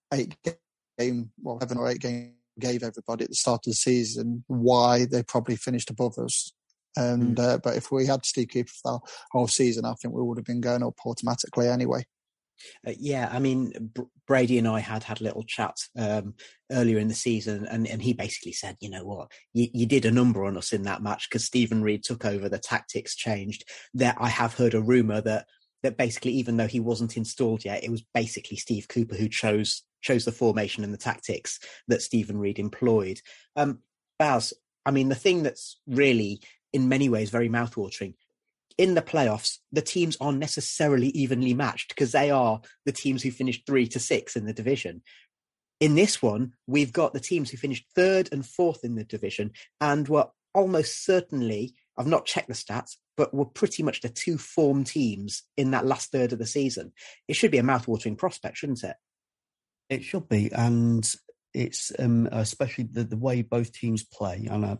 7 or 8 game gave everybody at the start of the season why they probably finished above us. And but if we had Steve Cooper for the whole season, I think we would have been going up automatically anyway. Yeah, I mean, Brady and I had a little chat earlier in the season, and he basically said, you know what, you did a number on us in that match because Stephen Reid took over, the tactics changed. That I have heard a rumour that basically, even though he wasn't installed yet, it was basically Steve Cooper who chose the formation and the tactics that Stephen Reid employed. Baz, I mean, the thing that's really, in many ways, very mouthwatering, in the playoffs, the teams aren't necessarily evenly matched because they are the teams who finished 3 to 6 in the division. In this one, we've got the teams who finished 3rd and 4th in the division and were almost certainly, I've not checked the stats, but were pretty much the two form teams in that last third of the season. It should be a mouth-watering prospect, shouldn't it? It should be, and it's especially the way both teams play. And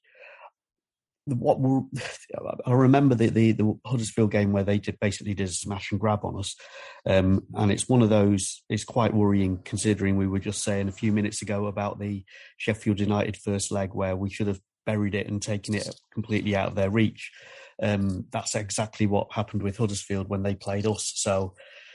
I remember the Huddersfield game where they basically did a smash and grab on us, and it's one of those. It's quite worrying considering we were just saying a few minutes ago about the Sheffield United first leg where we should have buried it and taken it completely out of their reach. That's exactly what happened with Huddersfield when they played us. So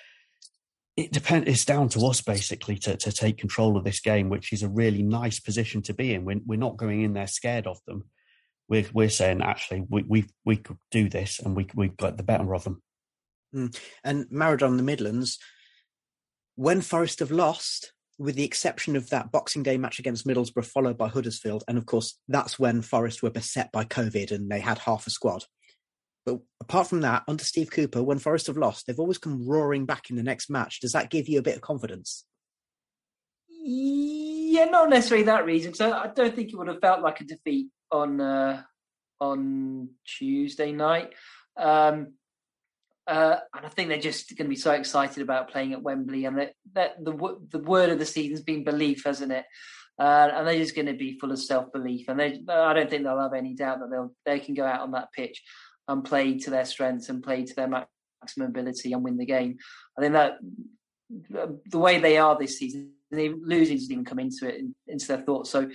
it's down to us basically to take control of this game, which is a really nice position to be in. We're not going in there scared of them. We're saying actually we could do this, and we got the better of them. And Maradona in the Midlands, when Forest have lost, with the exception of that Boxing Day match against Middlesbrough, followed by Huddersfield, and of course that's when Forest were beset by COVID and they had half a squad. But apart from that, under Steve Cooper, when Forest have lost, they've always come roaring back in the next match. Does that give you a bit of confidence? Yeah, not necessarily that reason, because I don't think it would have felt like a defeat on Tuesday night. And I think they're just going to be so excited about playing at Wembley, and that the word of the season's been belief, hasn't it? And they're just going to be full of self-belief, and I don't think they'll have any doubt that they can go out on that pitch and play to their strengths and play to their maximum ability and win the game. I think that the way they are this season, losing doesn't even come into their thoughts. So,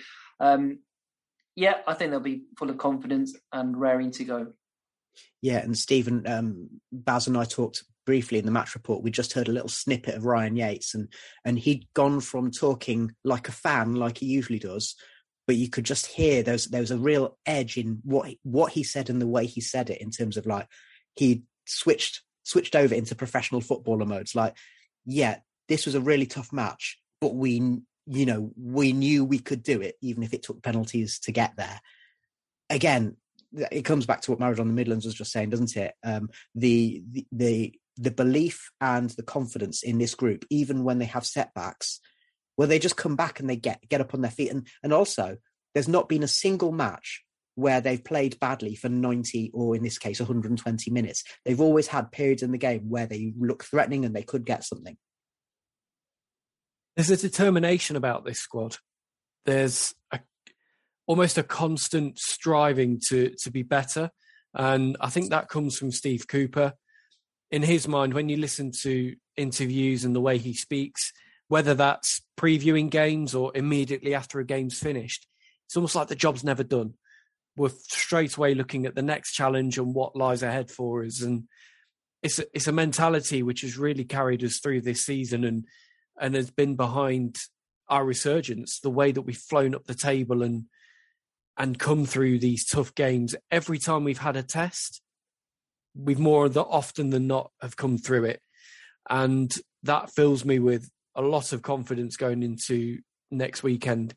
yeah, I think they'll be full of confidence and raring to go. Yeah, and Stephen, Baz and I talked briefly in the match report. We just heard a little snippet of Ryan Yates, and he'd gone from talking like a fan, like he usually does, but you could just hear there was a real edge in what he said and the way he said it, in terms of like he switched over into professional footballer modes. Like, yeah, this was a really tough match, but we knew we could do it, even if it took penalties to get there. Again, it comes back to what Maradona in the Midlands was just saying, doesn't it? The belief and the confidence in this group, even when they have setbacks, where they just come back and they get up on their feet. And also, there's not been a single match where they've played badly for 90, or in this case, 120 minutes. They've always had periods in the game where they look threatening and they could get something. There's a determination about this squad. There's almost a constant striving to be better. And I think that comes from Steve Cooper. In his mind, when you listen to interviews and the way he speaks, whether that's previewing games or immediately after a game's finished, it's almost like the job's never done. We're straight away looking at the next challenge and what lies ahead for us. And it's a mentality which has really carried us through this season and has been behind our resurgence, the way that we've flown up the table and come through these tough games. Every time we've had a test, we've more often than not have come through it. And that fills me with a lot of confidence going into next weekend.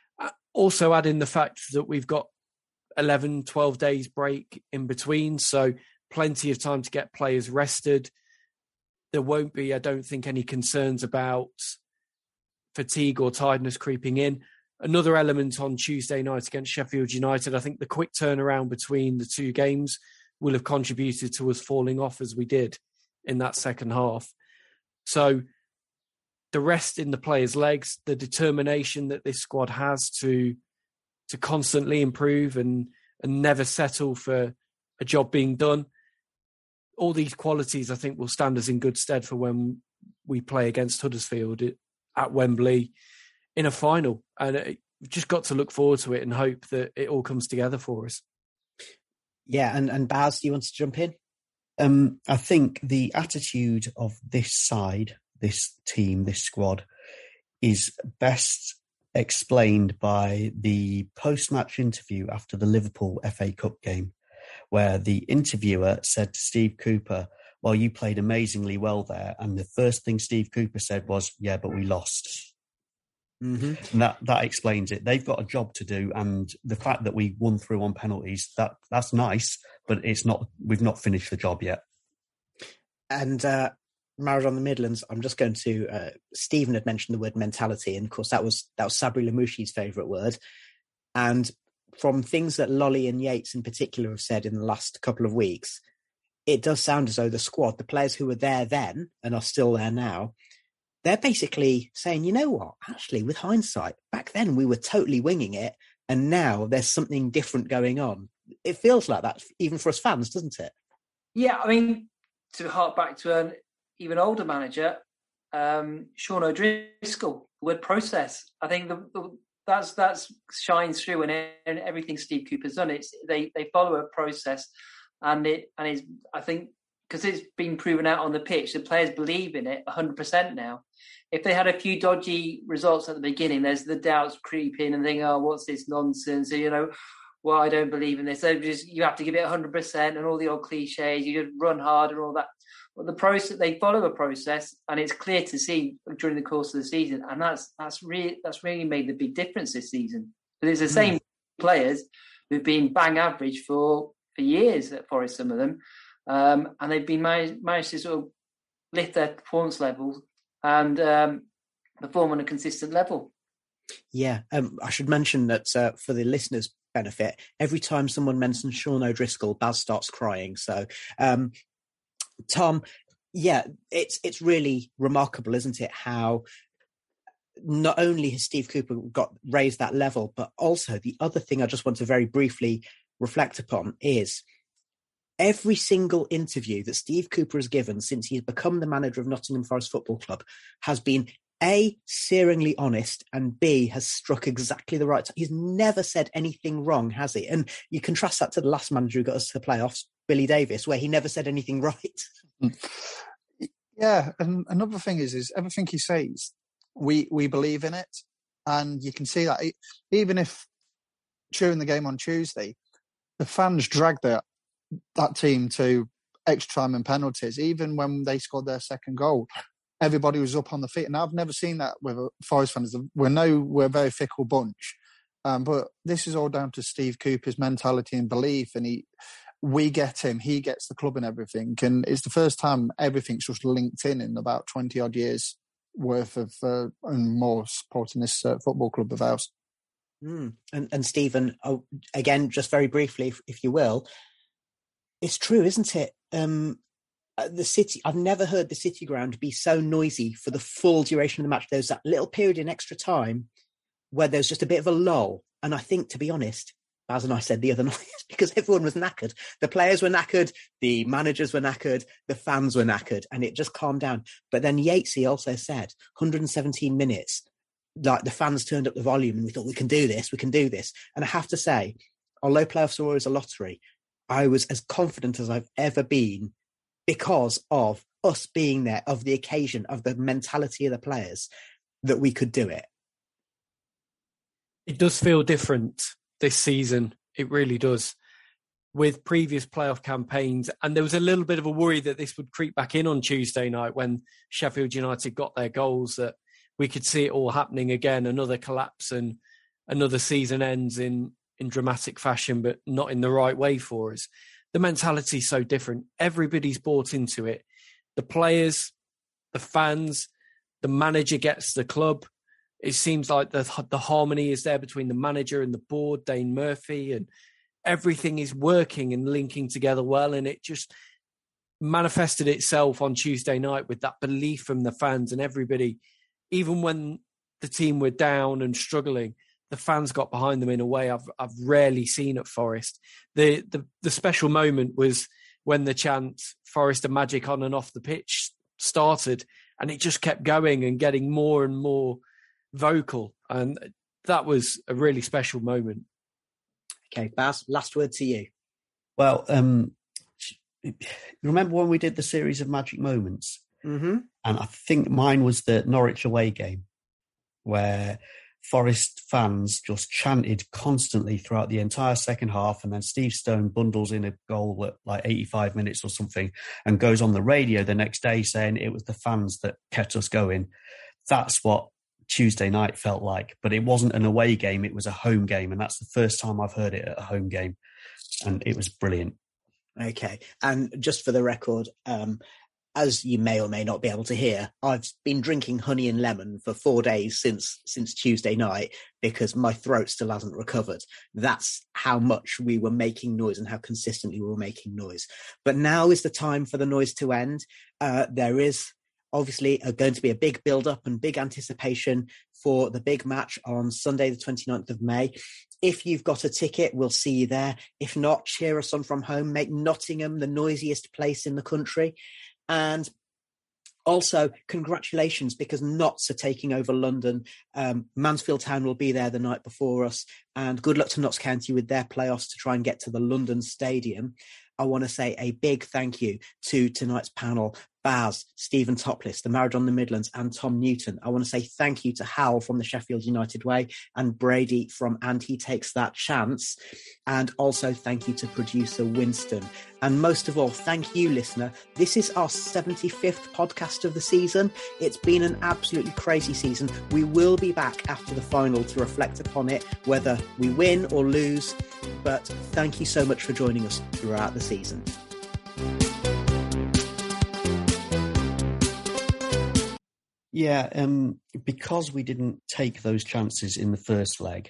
Also add in the fact that we've got 11, 12 days break in between, so plenty of time to get players rested. There won't be, I don't think, any concerns about fatigue or tiredness creeping in. Another element on Tuesday night against Sheffield United, I think the quick turnaround between the two games will have contributed to us falling off as we did in that second half. So the rest in the players' legs, the determination that this squad has to constantly improve and never settle for a job being done. All these qualities, I think, will stand us in good stead for when we play against Huddersfield at Wembley in a final. And we've just got to look forward to it and hope that it all comes together for us. Yeah, and Baz, do you want to jump in? I think the attitude of this side, this team, this squad, is best explained by the post-match interview after the Liverpool FA Cup game, where the interviewer said to Steve Cooper, well, you played amazingly well there. And the first thing Steve Cooper said was, yeah, but we lost. Mm-hmm. And that explains it. They've got a job to do. And the fact that we won through on penalties, that's nice, but we've not finished the job yet. And Maradona in the Midlands, I'm just going to, Stephen had mentioned the word mentality. And of course, that was Sabri Lamouchi's favourite word. And from things that Lolly and Yates in particular have said in the last couple of weeks, it does sound as though the squad, the players who were there then and are still there now, they're basically saying, you know what, actually, with hindsight, back then we were totally winging it, and now there's something different going on. It feels like that, even for us fans, doesn't it? Yeah, I mean, to hark back to an even older manager, Sean O'Driscoll, the word process. I think that's shines through in everything Steve Cooper's done. It's they follow a process, and is, I think, because it's been proven out on the pitch, the players believe in it 100% now. If they had a few dodgy results at the beginning, there's the doubts creep in and think, oh, what's this nonsense? You know, well, I don't believe in this. So you have to give it 100% and all the old cliches. You just run hard and all that. But the process, they follow a process, and it's clear to see during the course of the season, and that's really made the big difference this season. But it's the same players who've been bang average for years at Forest, some of them. And they've been managed to sort of lift their performance levels and perform on a consistent level. Yeah, I should mention that for the listeners' benefit, every time someone mentions Sean O'Driscoll, Baz starts crying. So, Tom, yeah, it's really remarkable, isn't it, how not only has Steve Cooper raised that level, but also the other thing I just want to very briefly reflect upon is every single interview that Steve Cooper has given since he's become the manager of Nottingham Forest Football Club has been A, searingly honest, and B, has struck exactly the right time. He's never said anything wrong, has he? And you contrast that to the last manager who got us to the playoffs, Billy Davis, where he never said anything right. Yeah, and another thing is everything he says, we believe in it. And you can see that even if during the game on Tuesday, the fans dragged that team to extra time and penalties, even when they scored their second goal, everybody was up on the feet. And I've never seen that with Forest fans. We're a very fickle bunch. But this is all down to Steve Cooper's mentality and belief. And we get him, he gets the club and everything. And it's the first time everything's just linked in about 20 odd years worth of and more supporting this football club of ours. And Stephen, again, just very briefly, if you will, it's true, isn't it? The City, I've never heard the City ground be so noisy for the full duration of the match. There's that little period in extra time where there's just a bit of a lull. And I think, to be honest, Baz and I said the other night, because everyone was knackered. The players were knackered, the managers were knackered, the fans were knackered, and it just calmed down. But then Yatesy also said 117 minutes, like the fans turned up the volume and we thought, we can do this. And I have to say, although playoffs are always a lottery, I was as confident as I've ever been because of us being there, of the occasion, of the mentality of the players, that we could do it. It does feel different this season. It really does. With previous playoff campaigns, and there was a little bit of a worry that this would creep back in on Tuesday night when Sheffield United got their goals, that we could see it all happening again, another collapse and another season ends in dramatic fashion, but not in the right way for us. The mentality is so different. Everybody's bought into it. The players, the fans, the manager gets the club. It seems like the harmony is there between the manager and the board, Dane Murphy, and everything is working and linking together well. And it just manifested itself on Tuesday night with that belief from the fans and everybody. Even when the team were down and struggling, the fans got behind them in a way I've rarely seen at Forest. The special moment was when the chant "Forest are magic on and off the pitch" started, and it just kept going and getting more and more vocal, and that was a really special moment. Okay, Baz, last word to you. Well, remember when we did the series of magic moments? Mm-hmm. And I think mine was the Norwich away game, where Forest fans just chanted constantly throughout the entire second half, and then Steve Stone bundles in a goal at like 85 minutes or something and goes on the radio the next day saying it was the fans that kept us going. That's what Tuesday night felt like, but it wasn't an away game, it was a home game, and that's the first time I've heard it at a home game, and it was brilliant. Okay, and just for the record, as you may or may not be able to hear, I've been drinking honey and lemon for 4 days since Tuesday night because my throat still hasn't recovered. That's how much we were making noise and how consistently we were making noise. But now is the time for the noise to end. There is obviously going to be a big build-up and big anticipation for the big match on Sunday, the 29th of May. If you've got a ticket, we'll see you there. If not, cheer us on from home. Make Nottingham the noisiest place in the country. And also, congratulations, because Notts are taking over London. Mansfield Town will be there the night before us. And good luck to Notts County with their playoffs to try and get to the London Stadium. I want to say a big thank you to tonight's panel, Baz, Stephen Topless, the Marriage on the Midlands, and Tom Newton. I want to say thank you to Hal from the Sheffield United Way and Brady from And He Takes That Chance. And also thank you to producer Winston. And most of all, thank you, listener. This is our 75th podcast of the season. It's been an absolutely crazy season. We will be back after the final to reflect upon it, whether we win or lose. But thank you so much for joining us throughout the season. Yeah, because we didn't take those chances in the first leg.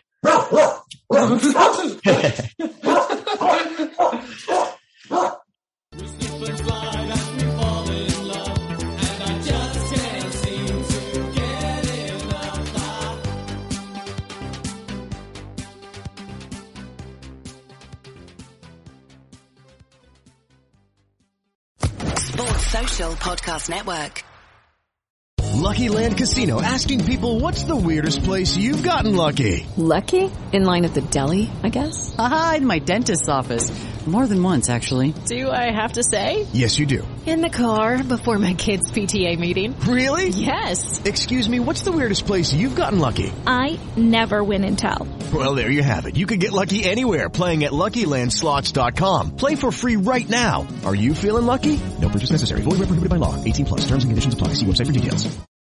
Sports Social Podcast Network. Lucky Land Casino, asking people, what's the weirdest place you've gotten lucky? Lucky? In line at the deli, I guess? Aha, in my dentist's office. More than once, actually. Do I have to say? Yes, you do. In the car before my kids' PTA meeting. Really? Yes. Excuse me, what's the weirdest place you've gotten lucky? I never win and tell. Well, there you have it. You can get lucky anywhere, playing at LuckyLandSlots.com. Play for free right now. Are you feeling lucky? No purchase necessary. Void where prohibited by law. 18+. Terms and conditions apply. See website for details.